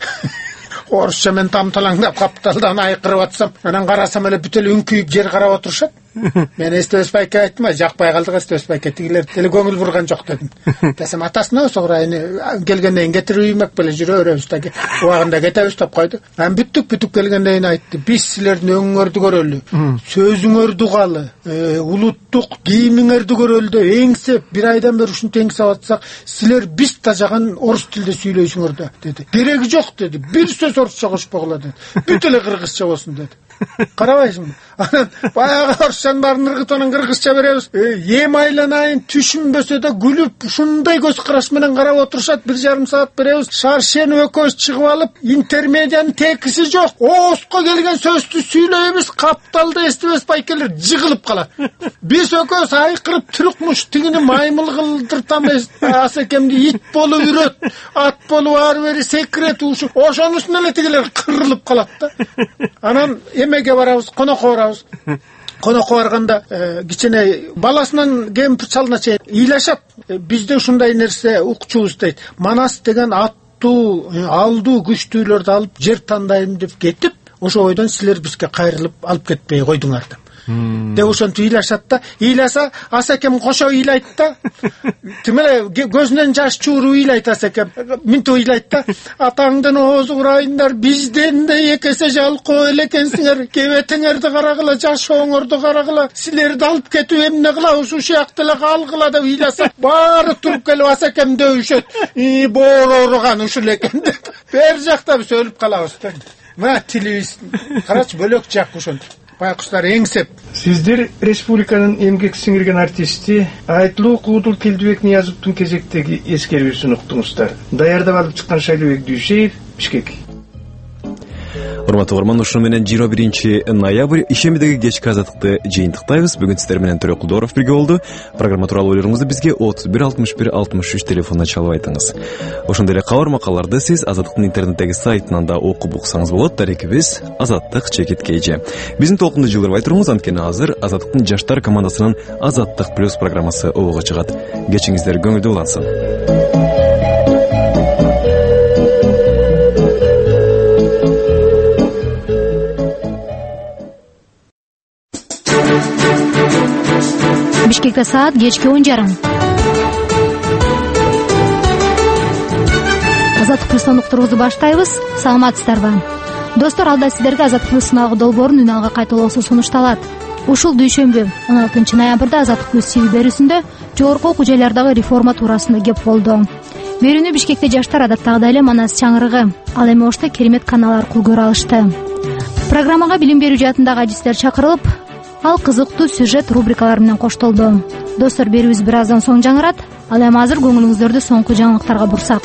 орусча мен тамталаңдап капталдан айкырып атсам, анан карасам эле бүт эле үңкүйүп жер карап отурушат. Мен Эстебес байке айттым, жакпай калдык Эстебес байке, тигилер деле көңүл бурган жок дедим. Десем, атасына сограйны келгенден кийин кетирип үймөк беле жүрө беребиз да, убагында кетебиз деп койду. Анан бүтүп келгенден кийин айтты, биз силердин өңүңөрдү көрөлү, сөзүңөрдү угалы, улуттук кийимиңерди көрөлү деп эңсеп, бир айдан бери ушинтип эңсеп атсак, силер биз тажаган орус тилде сүйлөйсүңөр да деди. Кереги жок деди, бир сөз орусча кошпогула деди. Бүт эле кыргызча болсун деди. Карабайсыңбы? Анан баягы орусчанын баарын ыргытып кыргызча беребиз. Эми айланайын түшүнбөсө да күлүп, ушундай көз караш менен карап отурушат. 1,5 саат беребиз. Шаршенов экөөбүз чыгып алып, интермедиянын текиси жок. Оозго келген сөздү сүйлөйбүз, капталда Эстебес байкелер жыгылып калат. Биз экөөбүз айкырып түрүкмүш, тигини маймыл кылдыртам, асекемди ит болуп үрөт, ат болуп ары бери секирет, ошонусун эле тигилер кырылып калат да. Анан эмеге барабыз, конокко барабыз. Конокко барганда кичине баласынан кемпир чалына чейин ыйлашат. Бизде ушундай нерсе укчубуз дейт. Манас деген аттуу, алдуу күчтүүлөрдү алып жер тандайм деп кетип, ошо бойдон силер бизге кайрылып алып кетпей койдуңар деп. Деп ошентип ыйлашат да. Ыйласа асекем кошо ыйлайт да. Тим эле көзүнөн жаш чууру ыйлайт асекем. Минтип ыйлайт да. Атаңдын оозу урайындар, бизден да 2 эсе жалкоо эле экенсиңер. Кебетиңерди карагыла, жашооңорду карагыла. Силерди алып кетип эмне кылабыз, ушул жакта эле калгыла деп ыйласа, баары туруп келип асекем дөөшөт. Боору ооруган ушул экен деп. Бер жакта биз өлүп калабыз да. Мына тилибиз карачы бөлөк жак ошентип. байкуштар эңсеп. Сиздер республиканын эмгек сиңирген артисти Айтылуу Куудул Келдибек Ниязовдун кезектеги эскерүүсүн уктуңуздар. Даярдап алып чыккан Шайлообек Дүйшеев, Бишкек. Урматтуу угарман, ушуну менен 21 ноябрь ишембидеги кечки азаттыкты жыйынтыктайбыз. Бүгүн сиздер менен Төрө Кулдоров бирге болду. Программа тууралуу ойлоруңузду бизге 31 61 63 телефонуна чалып айтыңыз. Ошондой эле кабар макалаларды сиз Азаттыктын интернеттеги сайтынан да окуп уксаңыз болот. Дарекибиз Азаттык _KG. Биздин толкунду жылдырбай туруңуз, анткени азыр Азаттыктын жаштар командасынын Азаттык плюс программасы обого чыгат. Кечиңиздер көңүлдүү улансын. Бишкекте саат кечки 10:30. Азаттык плюстан уктуруубузду баштайбыз. Саламатсыздарбы? Достор, алда сиздерге Азаттык плюс сыналгы долбоорунун үн алга кайталоосу сунушталат. Ушул дүйшөмбү 16 ноябрда Азаттык плюс ТВ берүүсүндө жогорку окуу жайлардагы реформа туурасында кеп болду. Берүүнү Бишкекте жаштар адаттагыдай эле Манас чаңырыгы, ал эми Ошто керемет канал аркылуу көрө алышты. Программага билим берүү жаатындагы адистер чакырылып, ал кызыктуу сюжет рубрикалар менен коштолду. Достор, берүүбүз бир аздан соң жаңырат. Ал эми азыр көңүлүңүздөрдү соңку жаңылыктарга бурсак.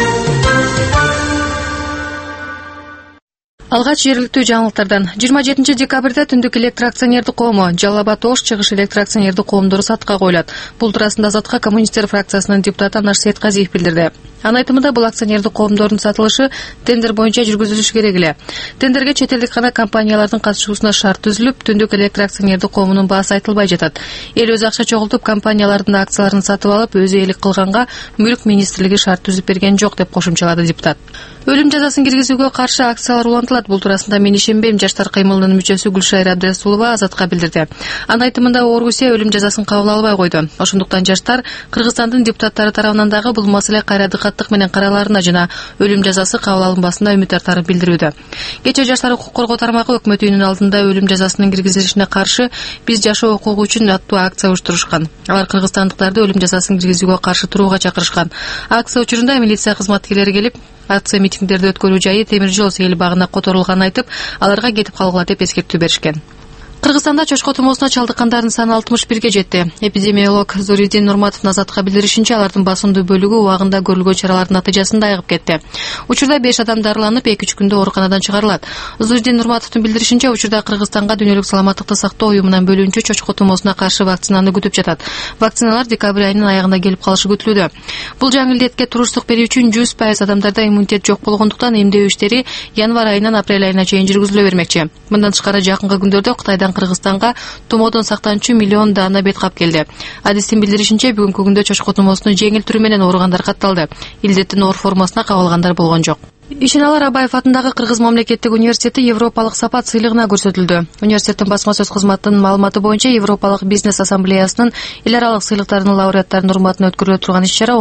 Алгач жергиликтүү жаңылыктардан 27 декабрда түндүк электр акционердик коому Жалал Абад Ош чыгыш электр акционердик коомдору сатка коюлат. Бул туурасында Азатка коммунисттер фракциясынын депутаты Анар Сейтказиев билдирди. Анын айтымында бул акционердик коомдордун сатылышы тендер боюнча жүргүзүлүшү керек эле. Тендерге чет элдик гана компаниялардын катышуусуна шарт түзүлүп, түндүк электр акционердик коомунун баасы айтылбай жатат. Эл өз акча чогултуп, компаниялардын акцияларын сатып алып, өзү ээлик кылганга мүлк министрлиги шарт түзүп берген жок деп кошумчалады депутат. Өлүм жазасын киргизүүгө каршы акциялар улантылат. Бул туурасында мен ишенбейм жаштар кыймылынын мүчөсү Гүлшайра Абдрасулова Азатка билдирди. Анын айтымында Орусия өлүм жазасын кабыл албай койду. Ошондуктан жаштар Кыргызстандын депутаттары тарабынан дагы бул маселе кайра дыкаттык менен каралаарына жана өлүм жазасы кабыл алынбасына үмүт артарын билдирүүдө. Кечээ жаштар укук коргоо тармагы өкмөт үйүнүн алдында өлүм жазасынын киргизилишине каршы биз жашоо укугу үчүн аттуу акция уюштурушкан. Алар кыргызстандыктарды өлүм жазасын киргизүүгө каршы турууга чакырышкан. Акция учурунда милиция кызматкерлери келип, акция митингдерди өткөрүү жайы темир жол сейил багына которулганын айтып, аларга кетип калгыла деп эскертүү беришкен. Кыргызстанда чочко тумоосуна чалдыккандардын саны 61-ге жетти. Эпидемиолог Зуриддин Нурматов Азатка билдиришинче, алардын басымдуу бөлүгү убагында көрүлгөн чаралардын натыйжасында айыгып кетти. Учурда 5 адам дарыланып, 2-3 күндө ооруканадан чыгарылат. Зуриддин Нурматовдун билдиришинче, учурда Кыргызстанга Дүйнөлүк саламаттыкты сактоо уюмунан бөлүнчү чочко тумоосуна каршы вакцинаны күтүп жатат. Вакциналар декабрь айынын аягында келип калышы күтүлүүдө. Бул жаңы илдетке туруштук берүү үчүн 100% адамдарда иммунитет жок болгондуктан эмдөө иштери январь айынан апрель айына чейин жүргүзүлө бермекчи. Мындан тышкары жакынкы күндөрдө Кытайдан Кыргызстанга тумоодон сактанчу миллион даана бет кап келди. Адистин билдиришинче, бүгүнкү күндө чочко тумоосунун жеңил түрү менен ооругандар катталды. Илдеттин оор формасына кабылгандар болгон жок. Ишеналар Абаев атындагы Кыргыз мамлекеттик университети Европалык сапат сыйлыгына көрсөтүлдү. Университеттин басма сөз кызматынын маалыматы боюнча, Европалык бизнес ассамблеясынын эл аралык сыйлыктарынын лауреаттарынын урматына өткөрүлө турган иш-чара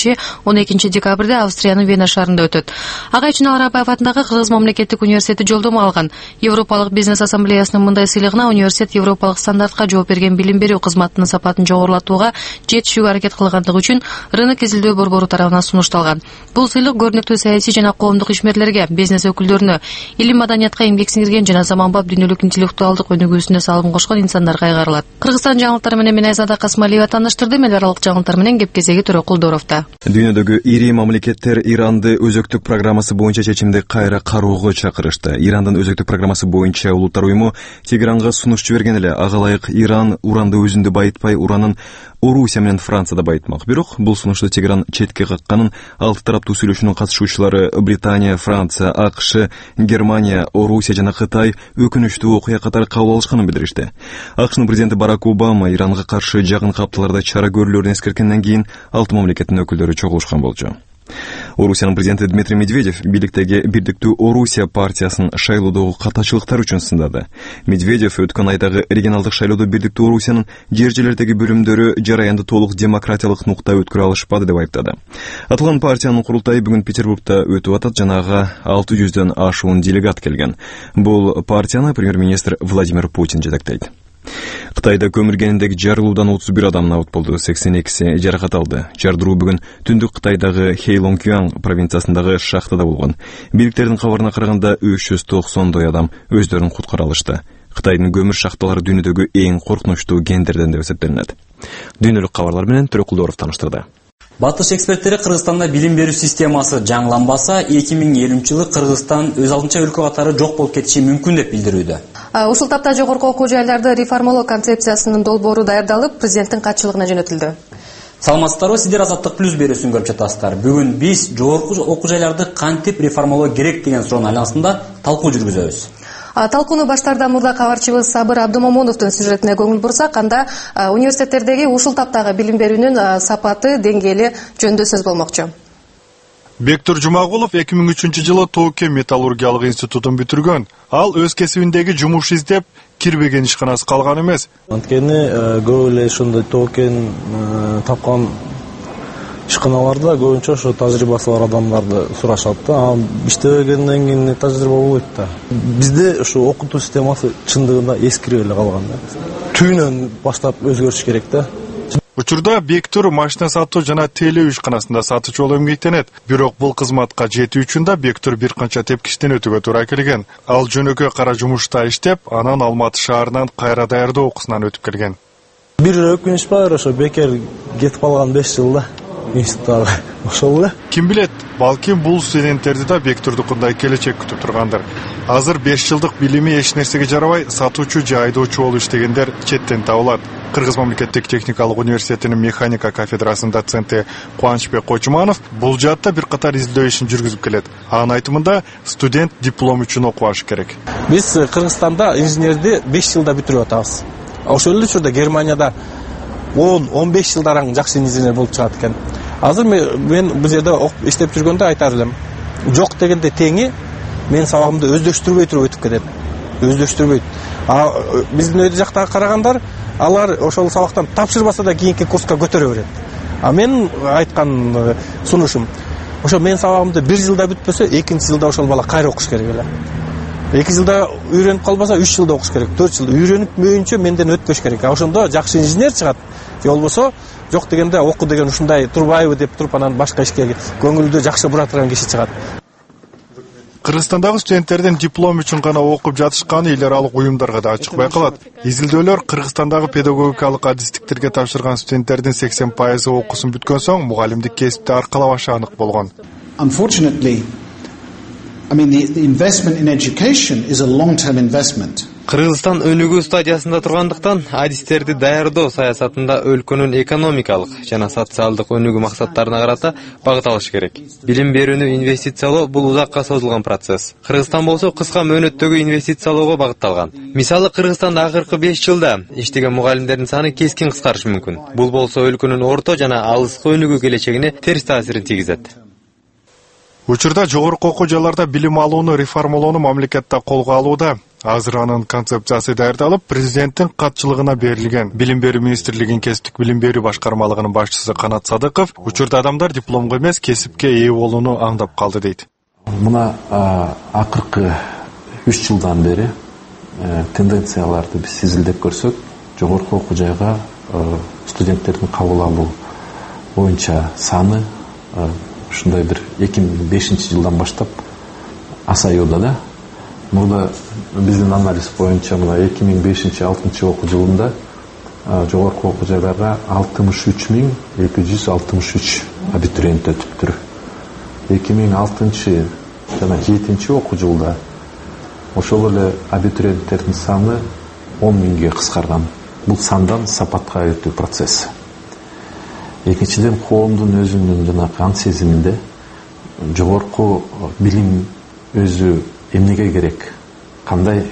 11-12 декабрда Австриянын Вена шаарында өтөт. Ага Ишеналар Абаев атындагы Кыргыз мамлекеттик университети жолдомо алган. Европалык бизнес ассамблеясынын мындай сыйлыгына университет европалык стандартка жооп берген билим берүү кызматынын сапатын жогорулатууга жетишүүгө аракет кылгандыгы үчүн рынок изилдөө борбору тарабынан сунушталган. Бул сыйлык көрүнүктүү саясий жана ишмерлерге, бизнес өкүлдөрүнө, илим маданиятка эмгек сиңирген жана заманбап дүйнөлүк интеллектуалдык өнүгүүсүнө салым кошкон инсандарга кайгарылат. Кыргызстан жаңылыктары менен мен Айзада Касмалиева тааныштырдым. Эл аралык жаңылыктар менен кеп кезеги Төрө Кулдоровдо. Дүйнөдөгү ири мамлекеттер Иранды өзөктүк программасы боюнча чечимди кайра кароого чакырышты. Ирандын өзөктүк программасы боюнча улуттар уюму Тегеранга сунуш жиберген эле. Ага ылайык Иран уранды өзүндө байытпай, уранын Орусия менен Францияда байытмак. Бирок бул сунушту Тегеран четке какканын алты тараптуу сүйлөшүүнүн катышуучулары Британия, Франция, АКШ, Германия, Орусия жана Кытай өкүнүчтүү окуя катары кабыл алышканын билдиришти. АКШнын президенти Барак Обама Иранга каршы жакынкы апталарда чара көрүлөрүн эскерткенден кийин алты мамлекеттин өкүлдөрү чогулушкан болчу. Орусиянын президенти Дмитрий Медведев бийликтеги Бирдиктүү Орусия партиясын шайлоодогу катачылыктар үчүн сындады. Медведев өткөн айдагы регионалдык шайлоодо Бирдиктүү Орусиянын жер жерлердеги бөлүмдөрү жараянды толук демократиялык нукта өткөрө алышпады деп айыптады. Аталган партиянын курултайы бүгүн Петербургда өтүп атат, жана ага 600дөн ашуун делегат келген. Бул партияны премьер-министр Владимир Путин жетектейт. Кытайда көмүр кениндеги жарылуудан 31 адам набыт болду, 82си жаракат алды. Жардыруу бүгүн түндүк Кытайдагы Хэйлонгюан провинциясындагы шахтада болгон. Бийликтердин кабарына караганда 390 адам өздөрүн куткара алышты. Кытайдын көмүр шахталары дүйнөдөгү эң коркунучтуу кендерден деп эсептелинет. Дүйнөлүк кабарлар менен Төрөкулдоров таныштырды. Батыш эксперттери Кыргызстанда билим берүү системасы жаңыланбаса, 2050-жылы Кыргызстан өз алдынча өлкө катары жок болуп кетиши мүмкүн деп билдирүүдө. Ушул тапта жогорку окуу жайларды реформалоо концепциясынын долбоору даярдалып, президенттин катчылыгына жөнөтүлдү. Саламатсыздарбы, сиздер Азаттык плюс берүүсүн көрүп жатасыздар. Бүгүн биз жогорку окуу жайларды кантип реформалоо керек деген суроонун айланасында талкуу жүргүзөбүз. Талкууну баштаардан мурда кабарчыбыз Сабыр Абдымомуновдун сюжетине көңүл бурсак, анда университеттердеги ушул таптагы билим берүүнүн сапаты, деңгээли жөнүндө сөз болмокчу. Бектур Жумагулов 2003-жылы Токио металлургиялык институтун бүтүргөн. Ал өз кесибиндеги жумуш издеп, кирбеген ишканасы калган эмес. Анткени көп эле ошондой Токион тапкан ишканаларда көбүнчө ошо тажрыйбасы бар адамдарды сурашат да. Иштебегенден кийин тажрыйба болбойт да. Бизде ошо окутуу системасы чындыгында эскирип эле калган да. Түйүнөн баштап өзгөрүш керек да. Учурда Бектур машина сатуу жана тейлөө ишканасында сатычы болуп эмгектенет. Бирок бул кызматка жетүү үчүн да Бектур бир канча тепкичтен өтүүгө туура келген. Ал жөнөкөй кара жумушта иштеп, анан Алматы шаарынан кайра даярдоо окуусунан өтүп келген. Бир өкүнүч бар, ошо бекер кетип калган 5 жылда институттагы. Ошол эле. Ким билет, балким бул студенттерди да Бектурдукундай келечек күтүп тургандыр. Азыр 5 жылдык билими эч нерсеге жарабай, сатуучу же айдоочу болуп иштегендер четтен табылат. Кыргыз мамлекеттик техникалык университетинин механика кафедрасынын доценти Кубанычбек Кочуманов бул жаатта бир катар издөө ишин жүргүзүп келет. Анын айтымында студент диплом үчүн окубашы керек. Биз Кыргызстанда инженерди 5 жылда бүтүрүп атабыз. Ошол эле учурда Германияда 10-15 жылдарың жакшы инженер болуп чыгат экен. Азыр мен бул жерде иштеп жүргөндө айтар элем. Жок дегенде теңи мен сабагымды өздөштүрбөй туруп өтүп кетет. Өздөштүрбөйт. Биздин өйдө жактагы карагандар алар ошол сабактан тапшырбаса да кийинки курска көтөрө берет. Мен айткан сунушум, ошо мен сабагымды 1 жылда бүтпөсө, 2-нчи жылда ошол бала кайра окуш керек эле. 2 жылда үйрөнүп калбаса 3 жылда окуш керек, 4 жылда үйрөнүп мөйүнчө менден өтпөш керек. Ошондо жакшы инженер чыгат. Же болбосо жок дегенде оку деген ушундай турбайбы деп туруп анан башка ишке көңүлдү жакшы бура турган киши чыгат. Кыргызстандагы студенттердин диплом үчүн гана окуп жатышканы эл аралык уюмдарга да ачык байкалат. Изилдөөлөр Кыргызстандагы педагогикалык адистиктерге тапшырган студенттердин 80% окуусун бүткөн соң мугалимдик кесипти аркалабашы анык болгон. Unfortunately, the investment in education is a long-term investment. Кыргызстан өнүгүү стадиясында тургандыктан адистерди даярдоо саясатында өлкөнүн экономикалык жана социалдык өнүгүү максаттарына карата багыт алыш керек. Билим берүүнү инвестициялоо бул узакка созулган процесс. Кыргызстан болсо кыска мөөнөттөгү инвестициялоого багытталган. Мисалы Кыргызстанда акыркы 5 жылда иштеген мугалимдердин саны кескин кыскарышы мүмкүн. Бул болсо өлкөнүн орто жана алыскы өнүгүү келечегине терс таасирин тийгизет. Учурда жогорку окуу жайларда билим алууну реформалоону мамлекетте колго алууда. Азыр анын концепциясы даярдалып, президенттин катчылыгына берилген. Билим берүү министрлигинин кесиптик билим берүү башкармалыгынын башчысы Канат Садыков учурда адамдар дипломго эмес, кесипке ээ болууну аңдап калды дейт. Мына акыркы 3 жылдан бери тенденцияларды биз изилдеп көрсөк, жогорку окуу жайга студенттердин кабыл алуу боюнча саны ушундай бир 2005-жылдан баштап асаюуда да. Мурда биздин анализ боюнча мына 2005-2006 окуу жылында жогорку окуу жайларга 63263 абитуриент өтүптүр. 2006 жана 2007 окуу жылда ошол эле абитуриенттердин саны 10 миңге кыскарган. Бул сандан сапатка өтүү процесси. Экинчиден, коомдун өзүнүн жанагы ан сезиминде жогорку билим өзү эмнеге керек, кандай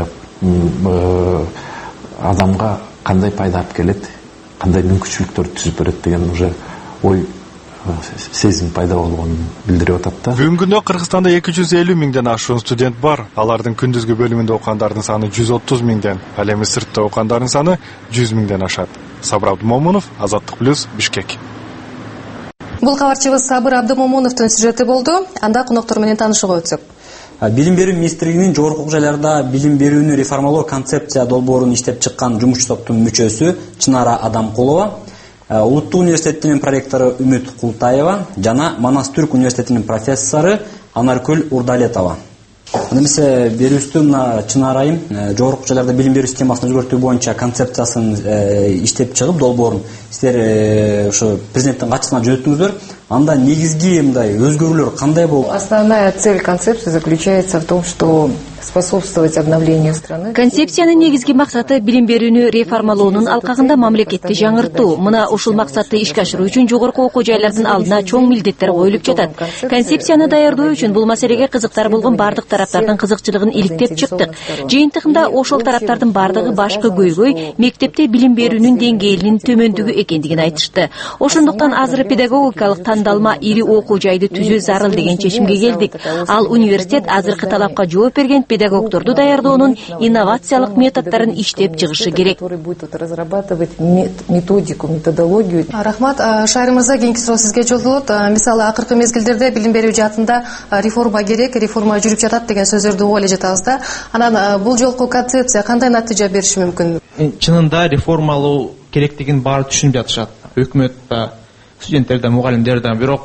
адамга кандай пайда алып келет, кандай мүмкүнчүлүктөр түзүп берет деген уже ой сезим пайда болгонун билдирип атат да. Бүгүнкү күндө Кыргызстанда 250 миңден ашуун студент бар. Алардын күндүзгү бөлүмүндө окугандардын саны 130 миңден, ал эми сыртта окугандардын саны 100 миңден ашат. Сабыр Абдымомунов, Азаттык плюс, Бишкек. Бул кабарчыбыз Сабыр Абдымомуновдун сюжети болду. Анда коноктор менен таанышууга өтсөк. Билим берүү министрлигинин жогорку окуу жайларда билим берүүнү реформалоо концепция долбоорун иштеп чыккан жумуш топтун мүчөсү Чынара Адамкулова, Улуттук университетинин проректору Үмүт Култаева жана Манас Түрк университетинин профессору Анаркүл Урдалетова. Анда эмесе берүүбүздө мына Чынар айым жогорку жайларда билим берүү системасын өзгөртүү боюнча концепциясын иштеп чыгып долбоорун силер ошо президенттин катчысына жөнөттүңүздөр. Анда негизги мындай өзгөрүүлөр кандай болду? Основная цель концепции заключается в том, что способствовать обновлению страны. Концепциянын негизги максаты билим берүүнү реформалоонун алкагында мамлекетти жаңыртуу. Мына ушул максатты ишке ашыруу үчүн жогорку окуу жайлардын алдына чоң милдеттер коюлуп жатат. Концепцияны даярдоо үчүн бул маселеге кызыктар болгон бардык тараптардын кызыкчылыгын иликтеп чыктык. Жыйынтыгында ошол тараптардын бардыгы башкы көйгөй мектепте билим берүүнүн деңгээлинин төмөндүгү экендигин айтышты. Ошондуктан азыр педагогикалык тандалма ири окуу жайды түзүү зарыл деген чечимге келдик. Ал университет азыркы талапка жооп берген педагогдорду даярдоонун инновациялык методдорун иштеп чыгышы керек. Разрабатывать методику, методологию. Рахмат. Шайры мырза, кийинки суроо сизге жолдолот. Мисалы акыркы мезгилдерде билим берүү жаатында реформа керек, реформа жүрүп жатат деген сөздөрдү угуп эле жатабыз да. Анан бул жолку концепция кандай натыйжа бериши мүмкүн? Чынында реформалоо керектигин баары түшүнүп жатышат. Өкмөт да, студенттер да, мугалимдер да. Бирок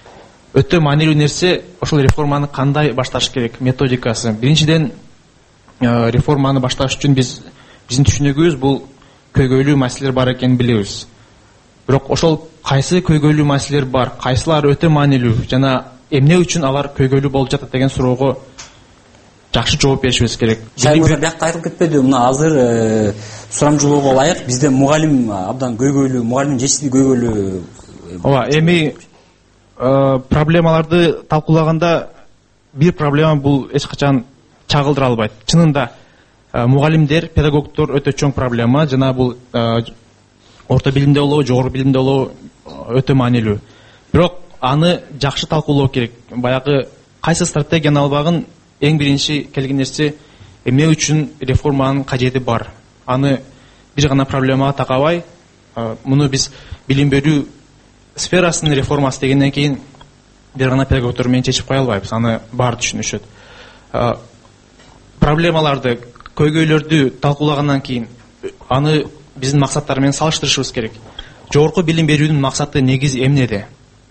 өтө маанилүү нерсе ошол реформаны кандай башташ керек, методикасы. Биринчиден реформаны башташ үчүн биздин түшүнүгүбүз бул көйгөйлүү маселелер бар экенин билебиз. Бирок ошол кайсы көйгөйлүү маселелер бар, кайсылары өтө маанилүү жана эмне үчүн алар көйгөйлүү болуп жатат деген суроого жакшы жооп беришибиз керек. Биякта айтылып кетпедиби? Мына азыр сурамжылоого ылайык бизде мугалим абдан көйгөйлүү, мугалимдин жетишсиздиги көйгөйлүү. Ооба, эми проблемаларды талкуулаганда бир проблема бул эч качан чагылдыра албайт. Чынында мугалимдер, педагогдор өтө чоң проблема, жана бул орто билимде болобу, жогорку билимде болобу өтө маанилүү. Бирок аны жакшы талкуулоо керек. Баягы кайсы стратегияны албагын эң биринчи келген нерсе эмне үчүн реформанын кажети бар. Аны бир гана проблемага такабай, муну биз билим берүү сферасынын реформасы дегенден кийин бир гана педагогдор менен чечип кое албайбыз. Аны баары түшүнүшөт. Проблемаларды, көйгөйлөрдү талкуулагандан кийин аны биздин максаттар менен салыштырышыбыз керек. Жогорку билим берүүнүн максаты негизи эмнеде?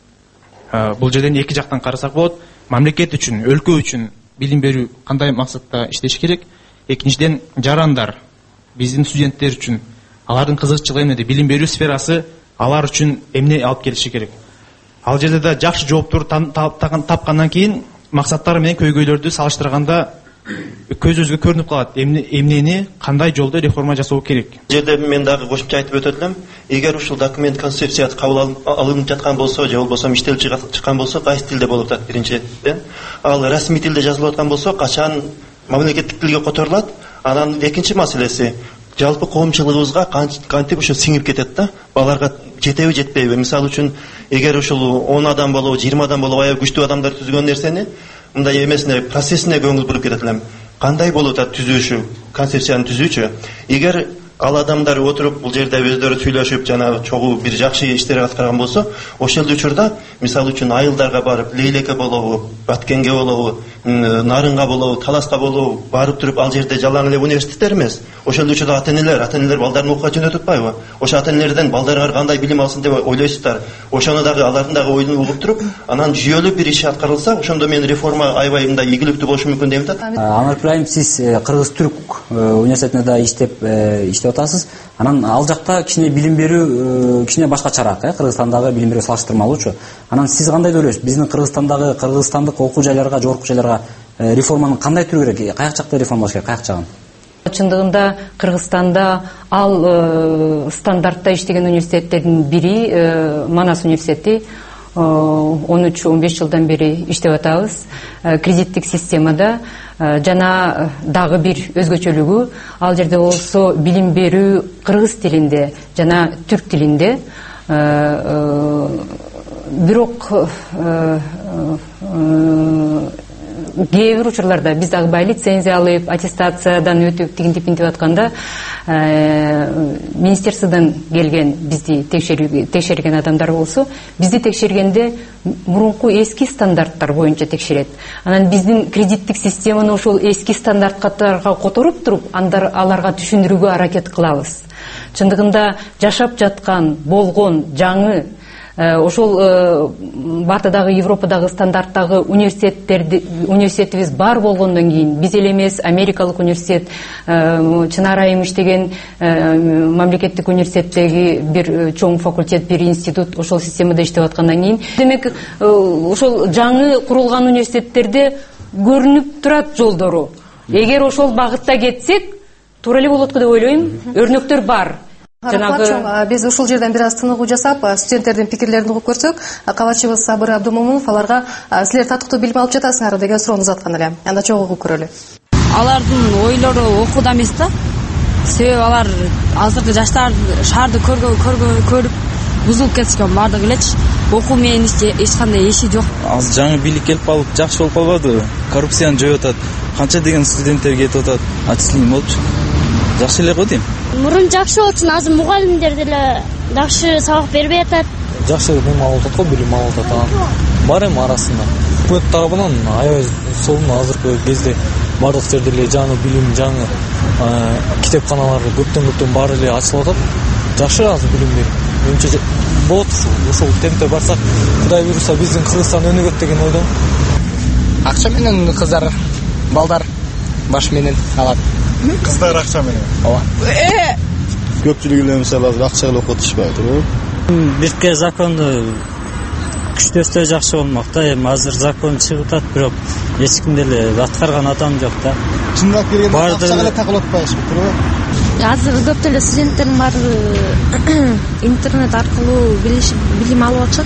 Бул жерден эки жактан карасак болот. Мамлекет үчүн, өлкө үчүн билим берүү кандай максатта иштеш керек? Экинчиден, жарандар, биздин студенттер үчүн алардын кызыкчылыгы эмнеде? Билим берүү сферасы алар үчүн эмне алып келиши керек? Ал жерде да жакшы жооптор тапкандан кийин максаттар менен көйгөйлөрдү салыштырганда көзүбүзгө көрүнүп калат. Эмнени кандай жолдо реформа жасоо керек? Жерде мен дагы кошумча айтып өтөт элем. Эгер ушул документ концепциясы кабыл алынып жаткан болсо, же болбосо иштелип чыккан болсо, кайсы тилде болуп атат биринчиден? Ал расмий тилде жазылып аткан болсо, качан мамлекеттик тилге которулат? Анан экинчи маселеси, жалпы коомчулугубузга кантип ошо сиңип кетет да? Баларга жетеби жетпейби? Мисалы үчүн, эгер ушул 10 адам болобу, 20 адам болобу аябай күчтүү адамдар түзгөн нерсени мындай эмесине, процессине көңүл буруп кетет элем. Кандай болуп атат түзүүшү, концепцияны түзүүчү? Эгер ал адамдар отуруп бул жерде өздөрү сүйлөшүп жана чогуу бир жакшы иштер аткарган болсо, ошол учурда мисалы үчүн айылдарга барып, Лейлеке болобу, Баткенге болобу, Нарынга болобу, Таласка болобу барып туруп ал жерде жалаң эле университеттер эмес. Ошол учурда ата-энелер балдарын окууга жөнөтүп атпайбы? Ошо ата-энелерден балдарга кандай билим алсын деп ойлойсуздар. Ошону дагы алардын дагы оюн угуп туруп, анан жүйөлүү бир иш аткарылса, ошондо мен реформа аябай мындай ийгиликтүү болушу мүмкүн дейм да. Анар Ибраим, сиз Кыргыз-Түрк университетинде да иштеп атасыз. Анан ал жакта кичине билим берүү кичине башкачараак, Кыргызстандагы билим берүү салыштырмалуучу. Анан сиз кандай деп ойлойсуз? Биздин кыргызстандык окуу жайларга, жогорку жайларга реформаны кандай түрү керек? Каяк жакта реформалаш керек? Каяк жагын? Чындыгында Кыргызстанда ал стандартта иштеген университеттердин бири Манас университети 13-15 жылдан бери иштеп атабыз. Кредиттик системада жана дагы бир өзгөчөлүгү, ал жерде болсо билим берүү кыргыз тилинде жана түрк тилинде. Бирок кээ бир учурларда биз дагы бай лицензия алып, аттестациядан өтүп, тигинтип интип атканда министерстводон келген бизди текшерген адамдар болсо, бизди текшергенде мурунку эски стандарттар боюнча текшерет. Анан биздин кредиттик системаны ошол эски стандарттарга которуп туруп, аларга түшүндүрүүгө аракет кылабыз. Чындыгында жашап жаткан, болгон жаңы ошол батыдагы Европадагы стандарттагы университетибиз бар болгондон кийин биз эле эмес Америкалык университет, Чынар Айым иштеген мамлекеттик университеттеги бир чоң факультет, бир институт ошол системада иштеп аткандан кийин демек ошол жаңы курулган университеттерде көрүнүп турат жолдору. Эгер ошол багытта кетсек, туура эле болот го деп ойлойм. Өрнөктөр бар. Биз ушул жерден бир аз тыныгуу жасап, студенттердин пикирлерин угуп көрсөк, кабатчыбыз Сабыр Абдымомунов аларга силер татыктуу билим алып жатасыңар деген суроону узаткан эле. Анда чогуу угуп көрөлү. Алардын ойлору окууда эмес да. Себеби алар азыркы жаштар шаарды көрүп бузулуп кетишкен баардыгы элечи. Окуу менен эч кандай иши жок. Азыр жаңы бийлик келип калып жакшы болуп калбады. Коррупцияны жоюп атат. Канча деген студенттер кетип атат. Отчисление болупчу. Жакшы эле го дейм. Мурун жакшы болчу, азыр мугалимдер деле жакшы сабак бербей атат. Жакшы билим алып атат го, билим алып атат. Бар эми арасында. Өкмөт тарабынан аябай сонун азыркы кезде бардык жерде эле жаңы билим, жаңы китепканалар көптөн баары эле ачылып атат. Жакшы азыр билим берип. Менимче болот ушул темпте барсак, Кудай буйруса биздин Кыргызстан өнүгөт деген ойдомун. Акча менен кыздар, балдар баш менен алат. Кыздар акча менен. Ооба. Көпчүлүгү эле мисалы азыр акча алып окутушпайт, туура? Бирке законду күчтөстө жакшы болмок да. Эми азыр закон чыгып атат, бирок эч ким деле аткарган адам жок да. Чындап келгенде акчага эле такылып атпайсызбы, туура? Азыр көп деле студенттер бар интернет аркылуу билим алып атышат.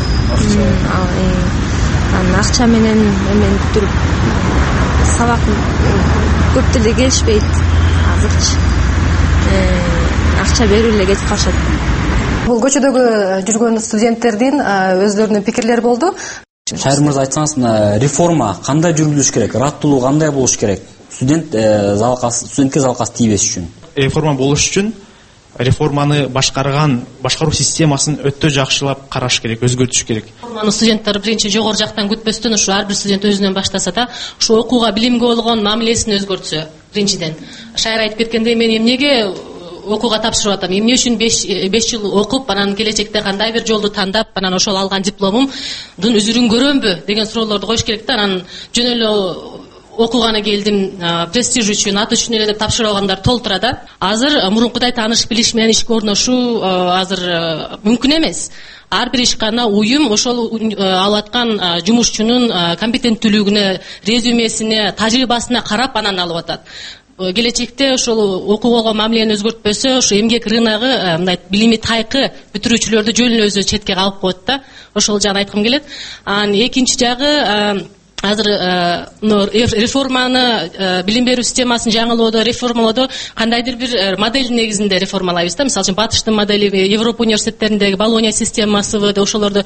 Акча менен эмен бүтүрүп сабак көп деле келишпейт азырчы. Акча берип эле кетип калышат. Бул көчөдөгү жүргөн студенттердин өздөрүнүн пикирлери болду. Шайыр мырза айтсаңыз, реформа кандай жүргүзүлүш керек? Ыраттуулук кандай болуш керек? Студентке залкасы тийбеш үчүн. Реформа болуш үчүн реформаны башкаруу системасын өтө жакшылап караш керек, өзгөртүш керек. Реформаны студенттер биринчи жогору жактан күтпөстөн ушу ар бир студент өзүнөн баштаса да, ушу окууга, билимге болгон мамилесин өзгөртсө, биринчиден. Шайыр айтып кеткендей, мен эмнеге окууга тапшырып атам, эмне үчүн 5 жыл окуп, анан келечекте кандай бир жолду тандап, анан ошол алган дипломумдун үзүрүн көрөмбү деген суроолорду коюш керек да. Анан жөн эле окуганы келдим, престиж үчүн, ат үчүн эле деп тапшырып алгандар толтура да. Азыр мурункудай тааныш билиш менен ишке орношуу азыр мүмкүн эмес. Ар бир ишкана уюм ошол алып аткан жумушчунун компетенттүүлүгүнө, резюмесине, тажрыйбасына карап анан алып атат. Келечекте ошол окууга мамилени өзгөртпөсө, ошо эмгек рыногу мындай билими тайкы бүтүрүүчүлөрдү жөн өзү четке калып коет да. Ошол жагын айткым келет. Анан экинчи жагы азыр реформаны, билим берүү системасын жаңылоодо, реформалоодо кандайдыр бир модель негизинде реформалайбыз да. Мисалы үчүн Батыштын модели, Европа университеттериндеги Болония системасыбы, ошолорду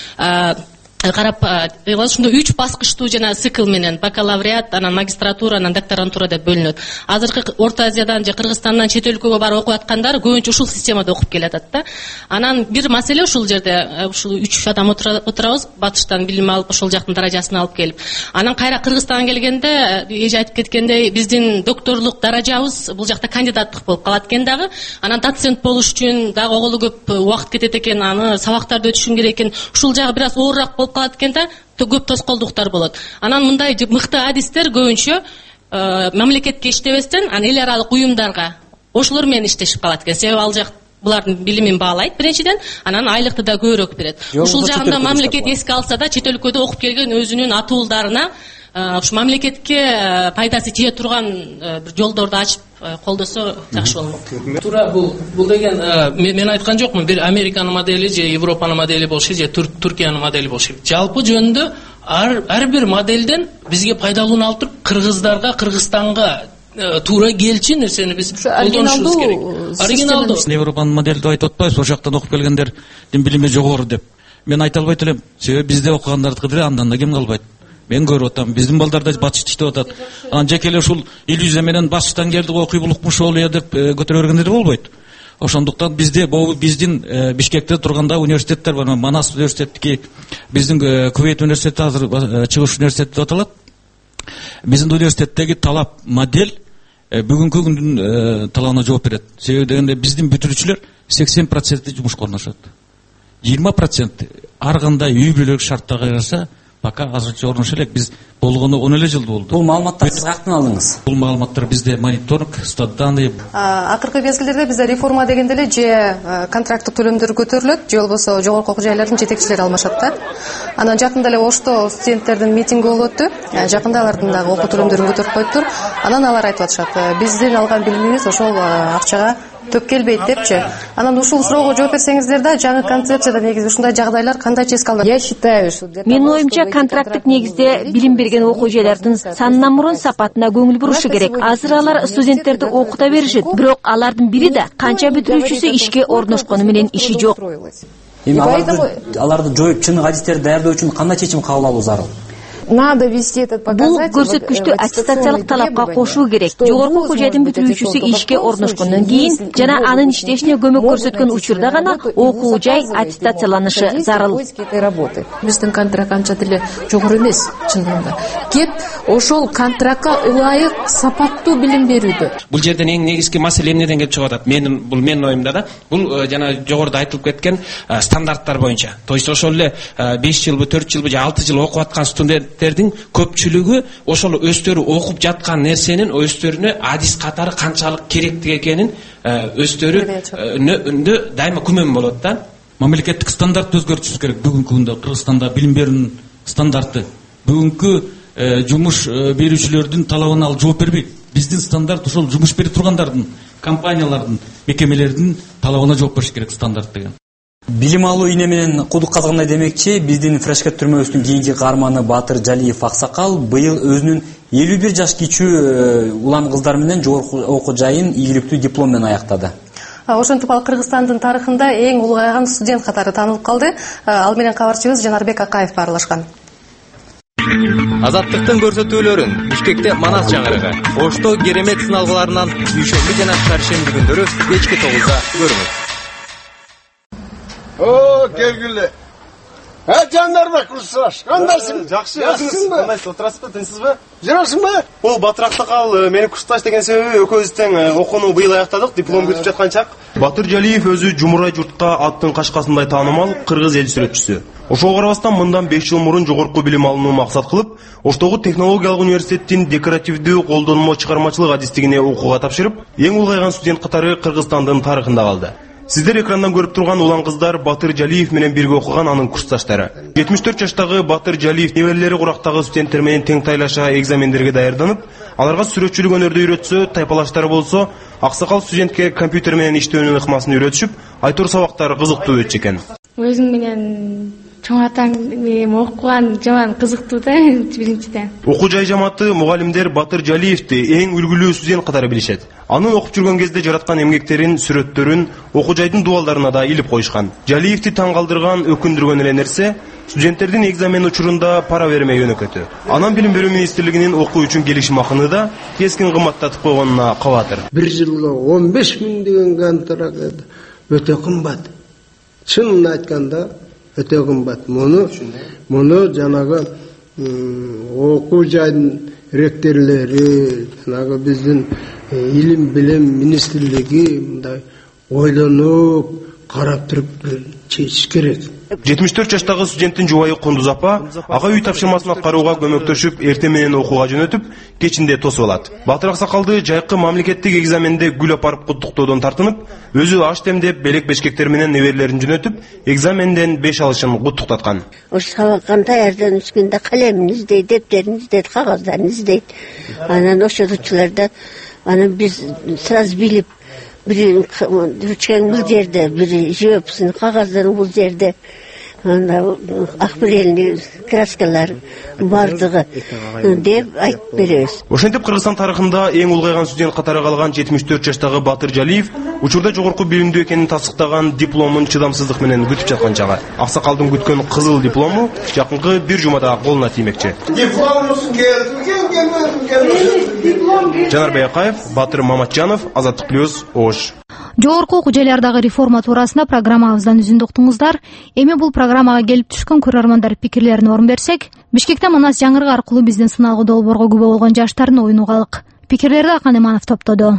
карап, ошондо 3 баскычтуу жана цикл менен бакалавриат, анан магистратура, анан докторантура деп бөлүнөт. Азыркы Орто Азиядан же Кыргызстандан чет өлкөгө барып окуп аткандар көбүнчө ушул системада окуп келатат да. Анан бир маселе ушул жерде, ушул 3 адам отурабыз, Батыштан билим алып, ошол жактын даражасын алып келип. Анан кайра Кыргызстанга келгенде, эже айтып кеткендей, биздин докторлук даражабыз бул жакта кандидаттык болуп калат экен дагы. Анан доцент болуш үчүн дагы оголу көп убакыт кетет экен, аны сабактарды өтүшүң керек экен. Ушул жагы бир аз оорураак болуп калат экен да, көп тоскоолдуктар болот. Анан мындай мыкты адистер көбүнчө мамлекетке иштебестен, анан эл аралык уюмдарга ошолор менен иштешип калат экен. Себеби ал жак булардын билимин баалайт биринчиден, анан айлыкты да көбүрөөк берет. Ушул жагында мамлекет эске алса да, чет өлкөдө окуп келген өзүнүн атуулдарына ушу мамлекетке пайдасы тие турган бир жолдорду ачып колдосо жакшы болмок. Туура, бул деген мен айткан жокмун, бир Американын модели же Европанын модели болуш керек, же Түркиянын модели болуш керек. Жалпы жөнүндө ар бир моделден бизге пайдалууну алып туруп, кыргыздарга, Кыргызстанга туура келчү нерсени биз колдонушубуз керек. Оригиналдуу. Европанын моделди айтып атпайбыз, ошол жактан окуп келгендердин билими жогору деп. Мен айта албайт элем. Себеби бизде окугандардыкы деле андан да кем калбайт. Мен көрүп атам, биздин балдар да Батышта иштеп атат. Анан жеке эле ушул иллюзия менен Батыштан келди, окуйбулукмуш ол деп көтөрө бергенде де болбойт. Ошондуктан бізде биздин Бишкекте турганда университеттер бар. Манас университеттики, биздин Кувейт университети азыр чыгыш университети деп аталат. Биздин университеттеги талап модель бүгүнкү күндүн талабына жооп берет. Себеби дегенде биздин бүтүрүүчүлөр 80% жумушка орношот. 20% ар кандай үй бүлөлүк шарттарга жараша пока азырынча орношо элек. Биз болгону 10 эле жыл болду. Бул маалыматтарды сиз каяктан алдыңыз? Бул маалыматтар бизде мониторинг, статданный. Акыркы мезгилдерде бизде реформа дегенде эле же контракттык төлөмдөр көтөрүлөт, же болбосо жогорку окуу жайлардын жетекчилери алмашат да. Анан жакында эле Ошто студенттердин митинги болуп өттү. Жакында алардын дагы окуу төлөмдөрүн көтөрүп коюптур. Анан алар айтып атышат, биздин алган билимибиз ошол акчага төп келбейт депчи. Анан ушул суроого жооп берсеңиздер да, жаңы концепцияда негизи ушундай жагдайлар кандайча эске алынат? Я считаю, что менин оюмча контракттык негизде билим берген окуу жайлардын санынан мурун сапатына көңүл бурушу керек. Азыр алар студенттерди окута беришет, бирок алардын бири да канча бүтүрүүчүсү ишке орношкону менен иши жок. Эми аларды жоюп чыныгы адистерди даярдоо үчүн кандай чечим кабыл алуу зарыл? Надо вести этот показатель. Бул көрсөткүчтү аттестациялык талапка кошуу керек. Жогорку окуу жайдын бүтүрүүчүсү ишке орношкондон кийин жана анын иштешине көмөк көрсөткөн учурда гана окуу жай аттестацияланышы зарыл. Биздин контракт анча деле жогору эмес чындыгында. Кеп ошол контрактка ылайык сапаттуу билим берүүдө. Бул жерден эң негизги маселе эмнеден келип чыгып атат? Менин оюмда да бул жана жогоруда айтылып кеткен стандарттар боюнча. То есть ошол эле 5 жылбы, 4 жылбы же 6 жыл окуп аткан студенттердин көпчүлүгү ошол өздөрү окуп жаткан нерсенин өздөрүнө адис катары канчалык керектик экенин өздөрү дайыма күмөн болот да. Мамлекеттик стандарт өзгөртүш керек. Бүгүнкү күндө Кыргызстанда билим берүүнүн стандарты бүгүнкү жумуш берүүчүлөрдүн талабына ал жооп бербейт. Биздин стандарт ошол жумуш берип тургандардын, компаниялардын, мекемелердин талабына жооп бериш керек стандарт деген. Билим алуу ийне менен кудук казгандай демекчи, биздин Фрешкет түрмөбүздүн кийинки каарманы Батыр Жалиев аксакал быйыл өзүнүн 51 жаш кичүү улан кыздар менен жогорку окуу жайын ийгиликтүү диплом менен аяктады. Ошентип ал Кыргызстандын тарыхында эң улгайган студент катары таанылып калды. Ал менен кабарчыбыз Жанарбек Акаев баарлашкан. Азаттыктын көрсөтүүлөрүн Бишкекте Манас чаңырыгы, Ошто керемет сыналгыларынан дүйшөмбү жана чаршемби күндөрү кечки 9да көрүңүз. Келгиле. Жандарбек Курсаш, кандайсың? Жакшы, өзүңүз кандайсыз? Отурасызбы, тынчсызбы? Жүрөсүңбү? Бул Батыр аксакал мени курсташ деген себеби экөөбүз тең окууну быйыл аяктадык, диплом күтүп жаткан чак. Батыр Жалиев өзү жумурай журтка аттын кашкасындай таанымал кыргыз эл сүрөтчүсү. Ошого карабастан мындан 5 жыл мурун жогорку билим алууну максат кылып, Оштогу технологиялык университеттин декоративдүү колдонмо чыгармачылык адистигине окууга тапшырып, эң улгайган студент катары Кыргызстандын тарыхында калды. Сиздер экрандан көрүп турган улан кыздар Батыр Жалиев менен бирге окуган анын курсташтары. 74 жаштагы Батыр Жалиев неберелери курактагы студенттер менен тең тайлаша экзамендерге даярданып, аларга сүрөтчүлүк өнөрдү үйрөтсө, тайпалаштары болсо, аксакал студентке компьютер менен иштөөнүн ыкмасын үйрөтүшүп, айтор сабактар кызыктуу өтчү экен. Өзүң менен чоң атаң менен окуган жаман кызыктуу да биринчиден. Окуу жай жамааты мугалимдер Батыр Жалиевди эң үлгүлүү студент катары билишет. Анын окуп жүргөн кезде жараткан эмгектерин, сүрөттөрүн, окуу жайдын дубалдарына да илип коюшкан. Жалиевди таң калтырган, өкүндүргөн эле нерсе студенттердин экзамен учурунда пара бермей өнөкөтү. Анан билим берүү министрлигинин окуу үчүн келишим акыны да кескин кымбаттатып койгонуна кабатыр. 1 жылга 15 000 деген контракт өтө кымбат. Чынын айтканда өтө кымбат. Муну жанагы окуу жайдын ректорлори, жанагы биздин илим билим министрлиги мындай ойлонуп карап туруп чечиш керек. 74 жаштагы студенттин жубайы Кундуз апа ага үй тапшырмасын аткарууга көмөктөшүп, эрте менен окууга жөнөтүп, кечинде тосуп алат. Батыр аксакалды жайкы мамлекеттик экзаменде гүл апарып куттуктоодон тартынып, өзү аш демдеп, белек бешкектер менен неберелерин жөнөтүп, экзаменден 5 алышын куттуктаткан. Ошо сабакка даярдан өскөндө калемин издейт, дептерин издейт, кагаздарын издейт. Анан ошодучуларда анан биз сразу билип, бири ручкаң бул жерде, бири живописный кагаздарын бул жерде, акварельный краскалар бардыгы деп айтып беребиз. Ошентип Кыргызстан тарыхында эң улгайган студент катары калган 74 жаштагы Батыр Жалиев учурда жогорку билимдүү экенин тасдыктаган дипломун чыдамсыздык менен күтүп жаткан чагы. Аксакалдын күткөн кызыл диплому жакынкы 1 жумада колуна тиймекчи. Дипломубуз келди. Жанарбек Акаев, Батыр Маматжанов, Азаттык плюс, Ош. Жогорку окуу жайлардагы реформа туурасында программабыздан үзүндү уктуңуздар. Эми бул программага келип түшкөн көрөрмандар пикирлерине орун берсек, Бишкекте Манас чаңырыгы аркылуу биздин сыналгы долбоорго күбө болгон жаштардын оюн угалык. Пикирлерди Акан Иманов топтоду.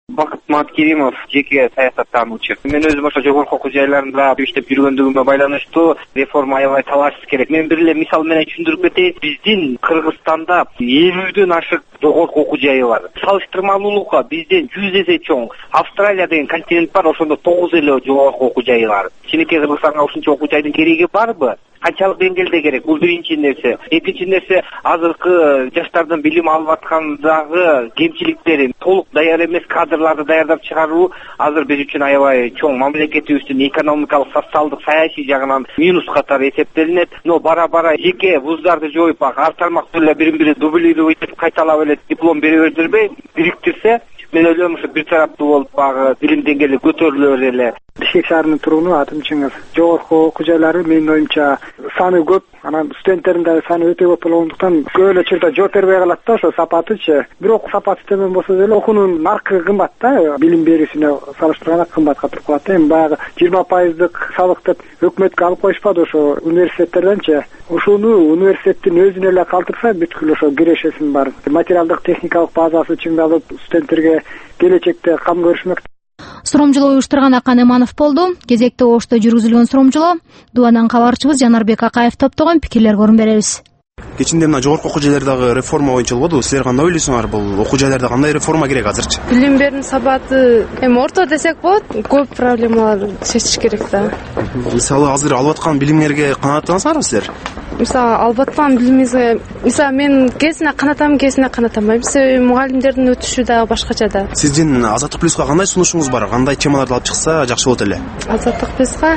Бакыт Маткеримов, жеке саясаттануучу. Мен өзүм ошо жогорку окуу жайларында иштеп жүргөндүгүмө байланыштуу реформа аябай талашсыз керек. Мен бир эле мисал менен түшүндүрүп кетейин. Биздин Кыргызстанда 50дөн ашык жогорку окуу жайы бар. Салыштырмалуулукка бизден 100 эсе чоң Австралия деген континент бар, ошондо 9 эле жогорку окуу жайы бар. Кичинекей Кыргызстанга ушунча окуу жайдын кереги барбы? Канчалык деңгээлде керек? Бул биринчи нерсе. Экинчи нерсе, азыркы жаштардын билим алып аткандагы кемчиликтери толук даяр эмес кадрларды даярдап чыгаруу азыр биз үчүн аябай чоң мамлекетибиздин экономикалык, социалдык, саясий жагынан минус катары эсептелинет. Но бара-бара жеке вуздарды жоюп, ар тармакты эле бири-бири дублировать этип кайталап эле диплом бере бердирбей, бириктирсе, мен ойлойм ушу бир тараптуу болуп багы билим деңгээли көтөрүлөр эле. Бишкек шаарынын тургуну, атым Чыңгыз. Жогорку окуу жайлары менин оюмча саны көп, анан студенттердин да саны өтө көп болгондуктан көп эле учурда жооп бербей калат да, ошо сапатычы. Бирок сапаты төмөн болсо деле окуунун наркы кымбат да, билим берүүсүнө салыштырганда кымбатка туруп калат да. Эми баягы 20% салык деп өкмөткө алып коюшпады ошо университеттерденчи. Ушуну университеттин өзүнө эле калтырса бүткүл ошо кирешесин бар. Материалдык техникалык базасы чыңдалып, студенттерге келечекте кам көрүшмөк. Суромжолоо уюштурган Акан Иманов болду. Кезекте Ошто жүргүзүлгөн суромжолоо Дубадан кабарчыбыз Жанарбек Акаев топтогон пикирлерге орун беребиз. Кечинде мына жогорку окуу жайлардагы реформа боюнча болду. Силер кандай ойлойсуңар, бул окуу жайларда кандай реформа керек азырчы? Билим берүүнүн сапаты эми орто десек болот, көп проблемаларды чечиш керек да. Мисалы азыр алып аткан билимдерге канааттансыңарбы силер? Мисалы алып аткан билимибизге, мисалы мен кезине канаатамын, кезине канаатанбайм. Себеби мугалимдердин өтүшү дагы башкача да. Сиздин Азаттык плюска кандай сунушуңуз бар? Кандай темаларды алып чыкса жакшы болот эле? Азаттык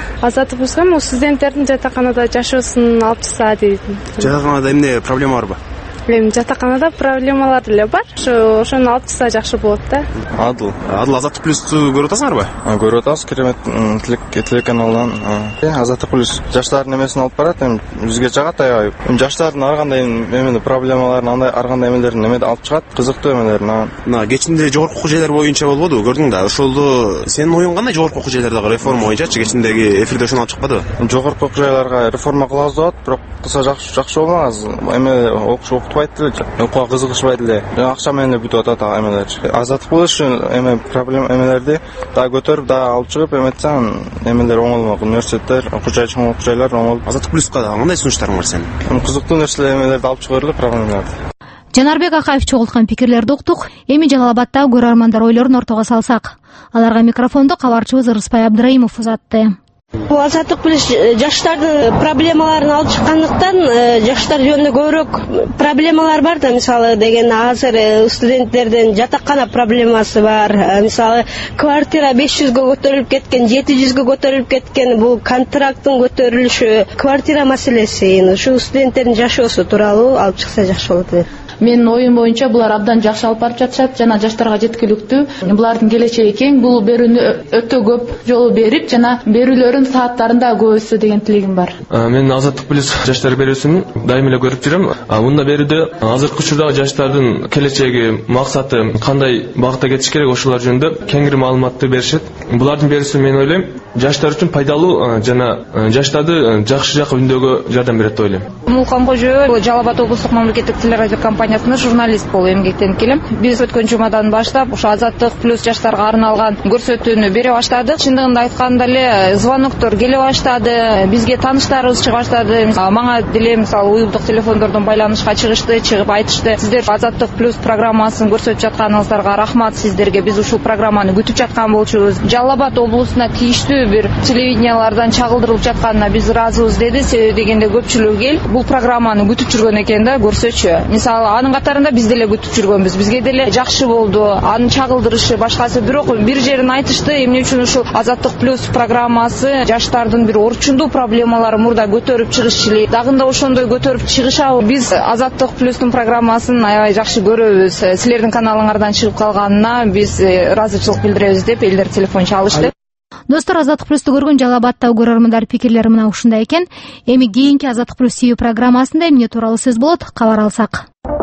плюска могу студенттердин жатаканада жашоосун алып чыкса дейм. Жатаканада эмне проблема барбы? Эми жатаканада проблемалар эле бар. Ошону алып чыкса жакшы болот да. Адыл Азаттык плюсту көрүп атасыңарбы? Көрүп атабыз, керемет телеканалдан. Азаттык плюс жаштардын эмесин алып барат, эми бизге жагат аябай. Жаштардын ар кандай эмне проблемаларын, ар кандай эмелерин эмеде алып чыгат, кызыктуу эмелерин. Мына кечинде жогорку окуу жайлар боюнча болбоду, көрдүң да. Ошолду сенин оюң кандай жогорку окуу жайлардагы реформа боюнчачы? Кечиндеги эфирде ошону алып чыкпадыбы? Жогорку окуу жайларга реформа кылабыз деп атат, бирок кылса жакшы болмагыз. Эме окутпайт эле, окууга кызыгышпайт эле. Акча менен эле бүтүп атат эмелер. Азаттык болуш үчүн эме проблема эмелерди дагы көтөрүп, дагы алып чыгып эметсең, эмелер оңолмок, университеттер, окуу жай, чоң окуу жайлар оңолуп. Азаттык плюска кандай сунуштарың бар сенин? Кызыктуу нерселер, эмелерди алып чыгып эле проблемаларды. Жанарбек Акаев чогулткан пикирлерди уктук. Эми Жалалабадтагы көрөрмандар ойлорун ортого салсак. Аларга микрофонду кабарчыбыз Ырыспай Абдыраимов узатты. Бул Азаттык плюс жаштардын проблемаларын алып чыккандыктан жаштар жөнүндө көбүрөөк проблемалар бар да. Мисалы деген азыр студенттердин жатакана проблемасы бар. Мисалы квартира 500гө көтөрүлүп кеткен, 700гө көтөрүлүп кеткен, бул контракттын көтөрүлүшү, квартира маселеси, ушу студенттердин жашоосу тууралуу алып чыкса жакшы болот. Менин оюм боюнча булар абдан жакшы алып барып жатышат жана жаштарга жеткиликтүү. Булардын келечеги кең, бул берүүнү өтө көп жолу берип жана берүүлөрүн сааттарында көп өссө деген тилегим бар. Мен Азаттык плюс жаштар берүүсүн дайым эле көрүп жүрөм. Мында берүүдө азыркы учурдагы жаштардын келечеги, максаты кандай багытта кетиш керек, ошолор жөнүндө кеңири маалыматты беришет. Булардын берүүсү мен ойлойм жаштар үчүн пайдалуу жана жаштарды жакшы жакка үндөөгө жардам берет деп ойлойм. Мулкан Кожоев, Жалал-Абад облустук мамлекеттик телерадио компаниясында журналист болуп эмгектенип келем. Биз өткөн жумадан баштап ушу Азаттык плюс жаштарга арналган көрсөтүүнү бере баштадык. Чындыгында айтканда эле звоноктор келе баштады, бизге тааныштарыбыз чыга баштады. Мага деле мисалы уюлдук телефондордон байланышка чыгышты, чыгып айтышты. Сиздер Азаттык плюс программасын көрсөтүп жатканыңыздарга рахмат сиздерге. Биз ушул программаны күтүп жаткан болчубуз. Жалал-Абад облусуна тийиштүү бир телевидениялардан чагылдырылып жатканына биз ыраазыбыз деди. Себеби дегенде көпчүлүк эл бул программаны күтүп жүргөн экен да, көрсөчү. Мисалы анын катарында биз деле күтүп жүргөнбүз. Бизге деле жакшы болду. Анын чагылдырышы башкасы, бирок бир жерин айтышты. Эмне үчүн ушул Азаттык плюс программасы жаштардын бир орчундуу проблемаларын мурда көтөрүп чыгышы эле. Дагында ошондой көтөрүп чыгышабы. Биз Азаттык плюстун программасын аябай жакшы көрөбүз. Силердин каналыңардан чыгып калганына биз ыраазычылык билдиребиз деп элдер телефон чалышты. Достор, Азаттык плюсту көргөн Жалал-Абадтагы көрөрмандар пикирлери мына ушундай экен. Эми кийинки Азаттык плюс ТВ программасында эмне тууралуу сөз болот, кабар алсак.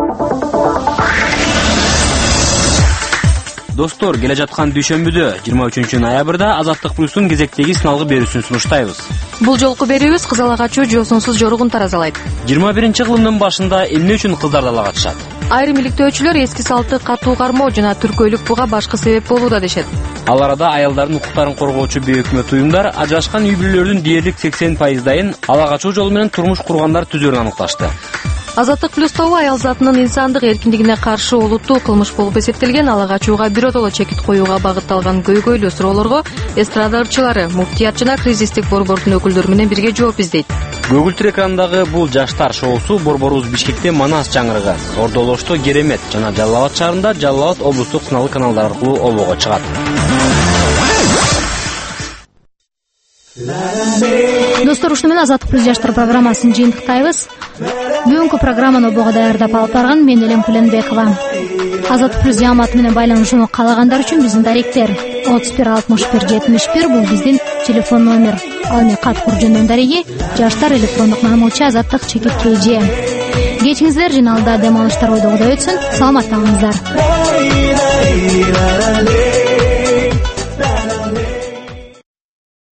Достор, келе жаткан дүйшөмбүдө 23 ноябрда Азаттык плюстун кезектеги сыналгы берүүсүн сунуштайбыз. Бул жолку берүүбүз кызыл ага чөө жосунсуз жоругун таразалайт. 21-кылымдын башында эмне үчүн кыздар далага чыгат? Айрым иликтөөчүлөр эски салтты катуу кармоо жана түркөйлүк буга башкы себеп болууда дешет. Ал арада аялдардын укуктарын коргоочу бейөкмөт уюмдар ажырашкан үй бүлөлөрдүн дээрлик 80%дайын ала качуу жолу менен турмуш кургандар түзөрүн аныкташты. Азаттык плюс тобу аял затынын инсандык эркиндигине каршы олуттуу кылмыш болуп эсептелген ала качууга биротоло чекит коюуга багытталган көйгөйлүү суроолорго эстрада ырчылары, муфтият жана кризистик борбордун өкүлдөрү менен бирге жооп издейт. Көгүлтүр экранындагы бул жаштар шоусу борборубуз Бишкекте Манас жаңырыгы, Ордолошто Керемет жана Жалал Абад шаарында Жалал Абад облустук сыналгы каналдар аркылуу обого чыгат. Достор, ушуну менен Азаттык плюс жаштар программасын жыйынтыктайбыз. Бүгүнкү программаны обого даярдап алып барган мен Элем Пуленбекова. Азаттык плюс жааматы менен байланышууну каалагандар үчүн биздин даректер 316171 бул биздин телефон номер. Ал эми кат жөнүндө дареги жаштар электрондук маамылчы azаттыk@kg. Кечиңиздер жиналда дем алыштар ойдогудай өтсүн. Саламатта калыңыздар.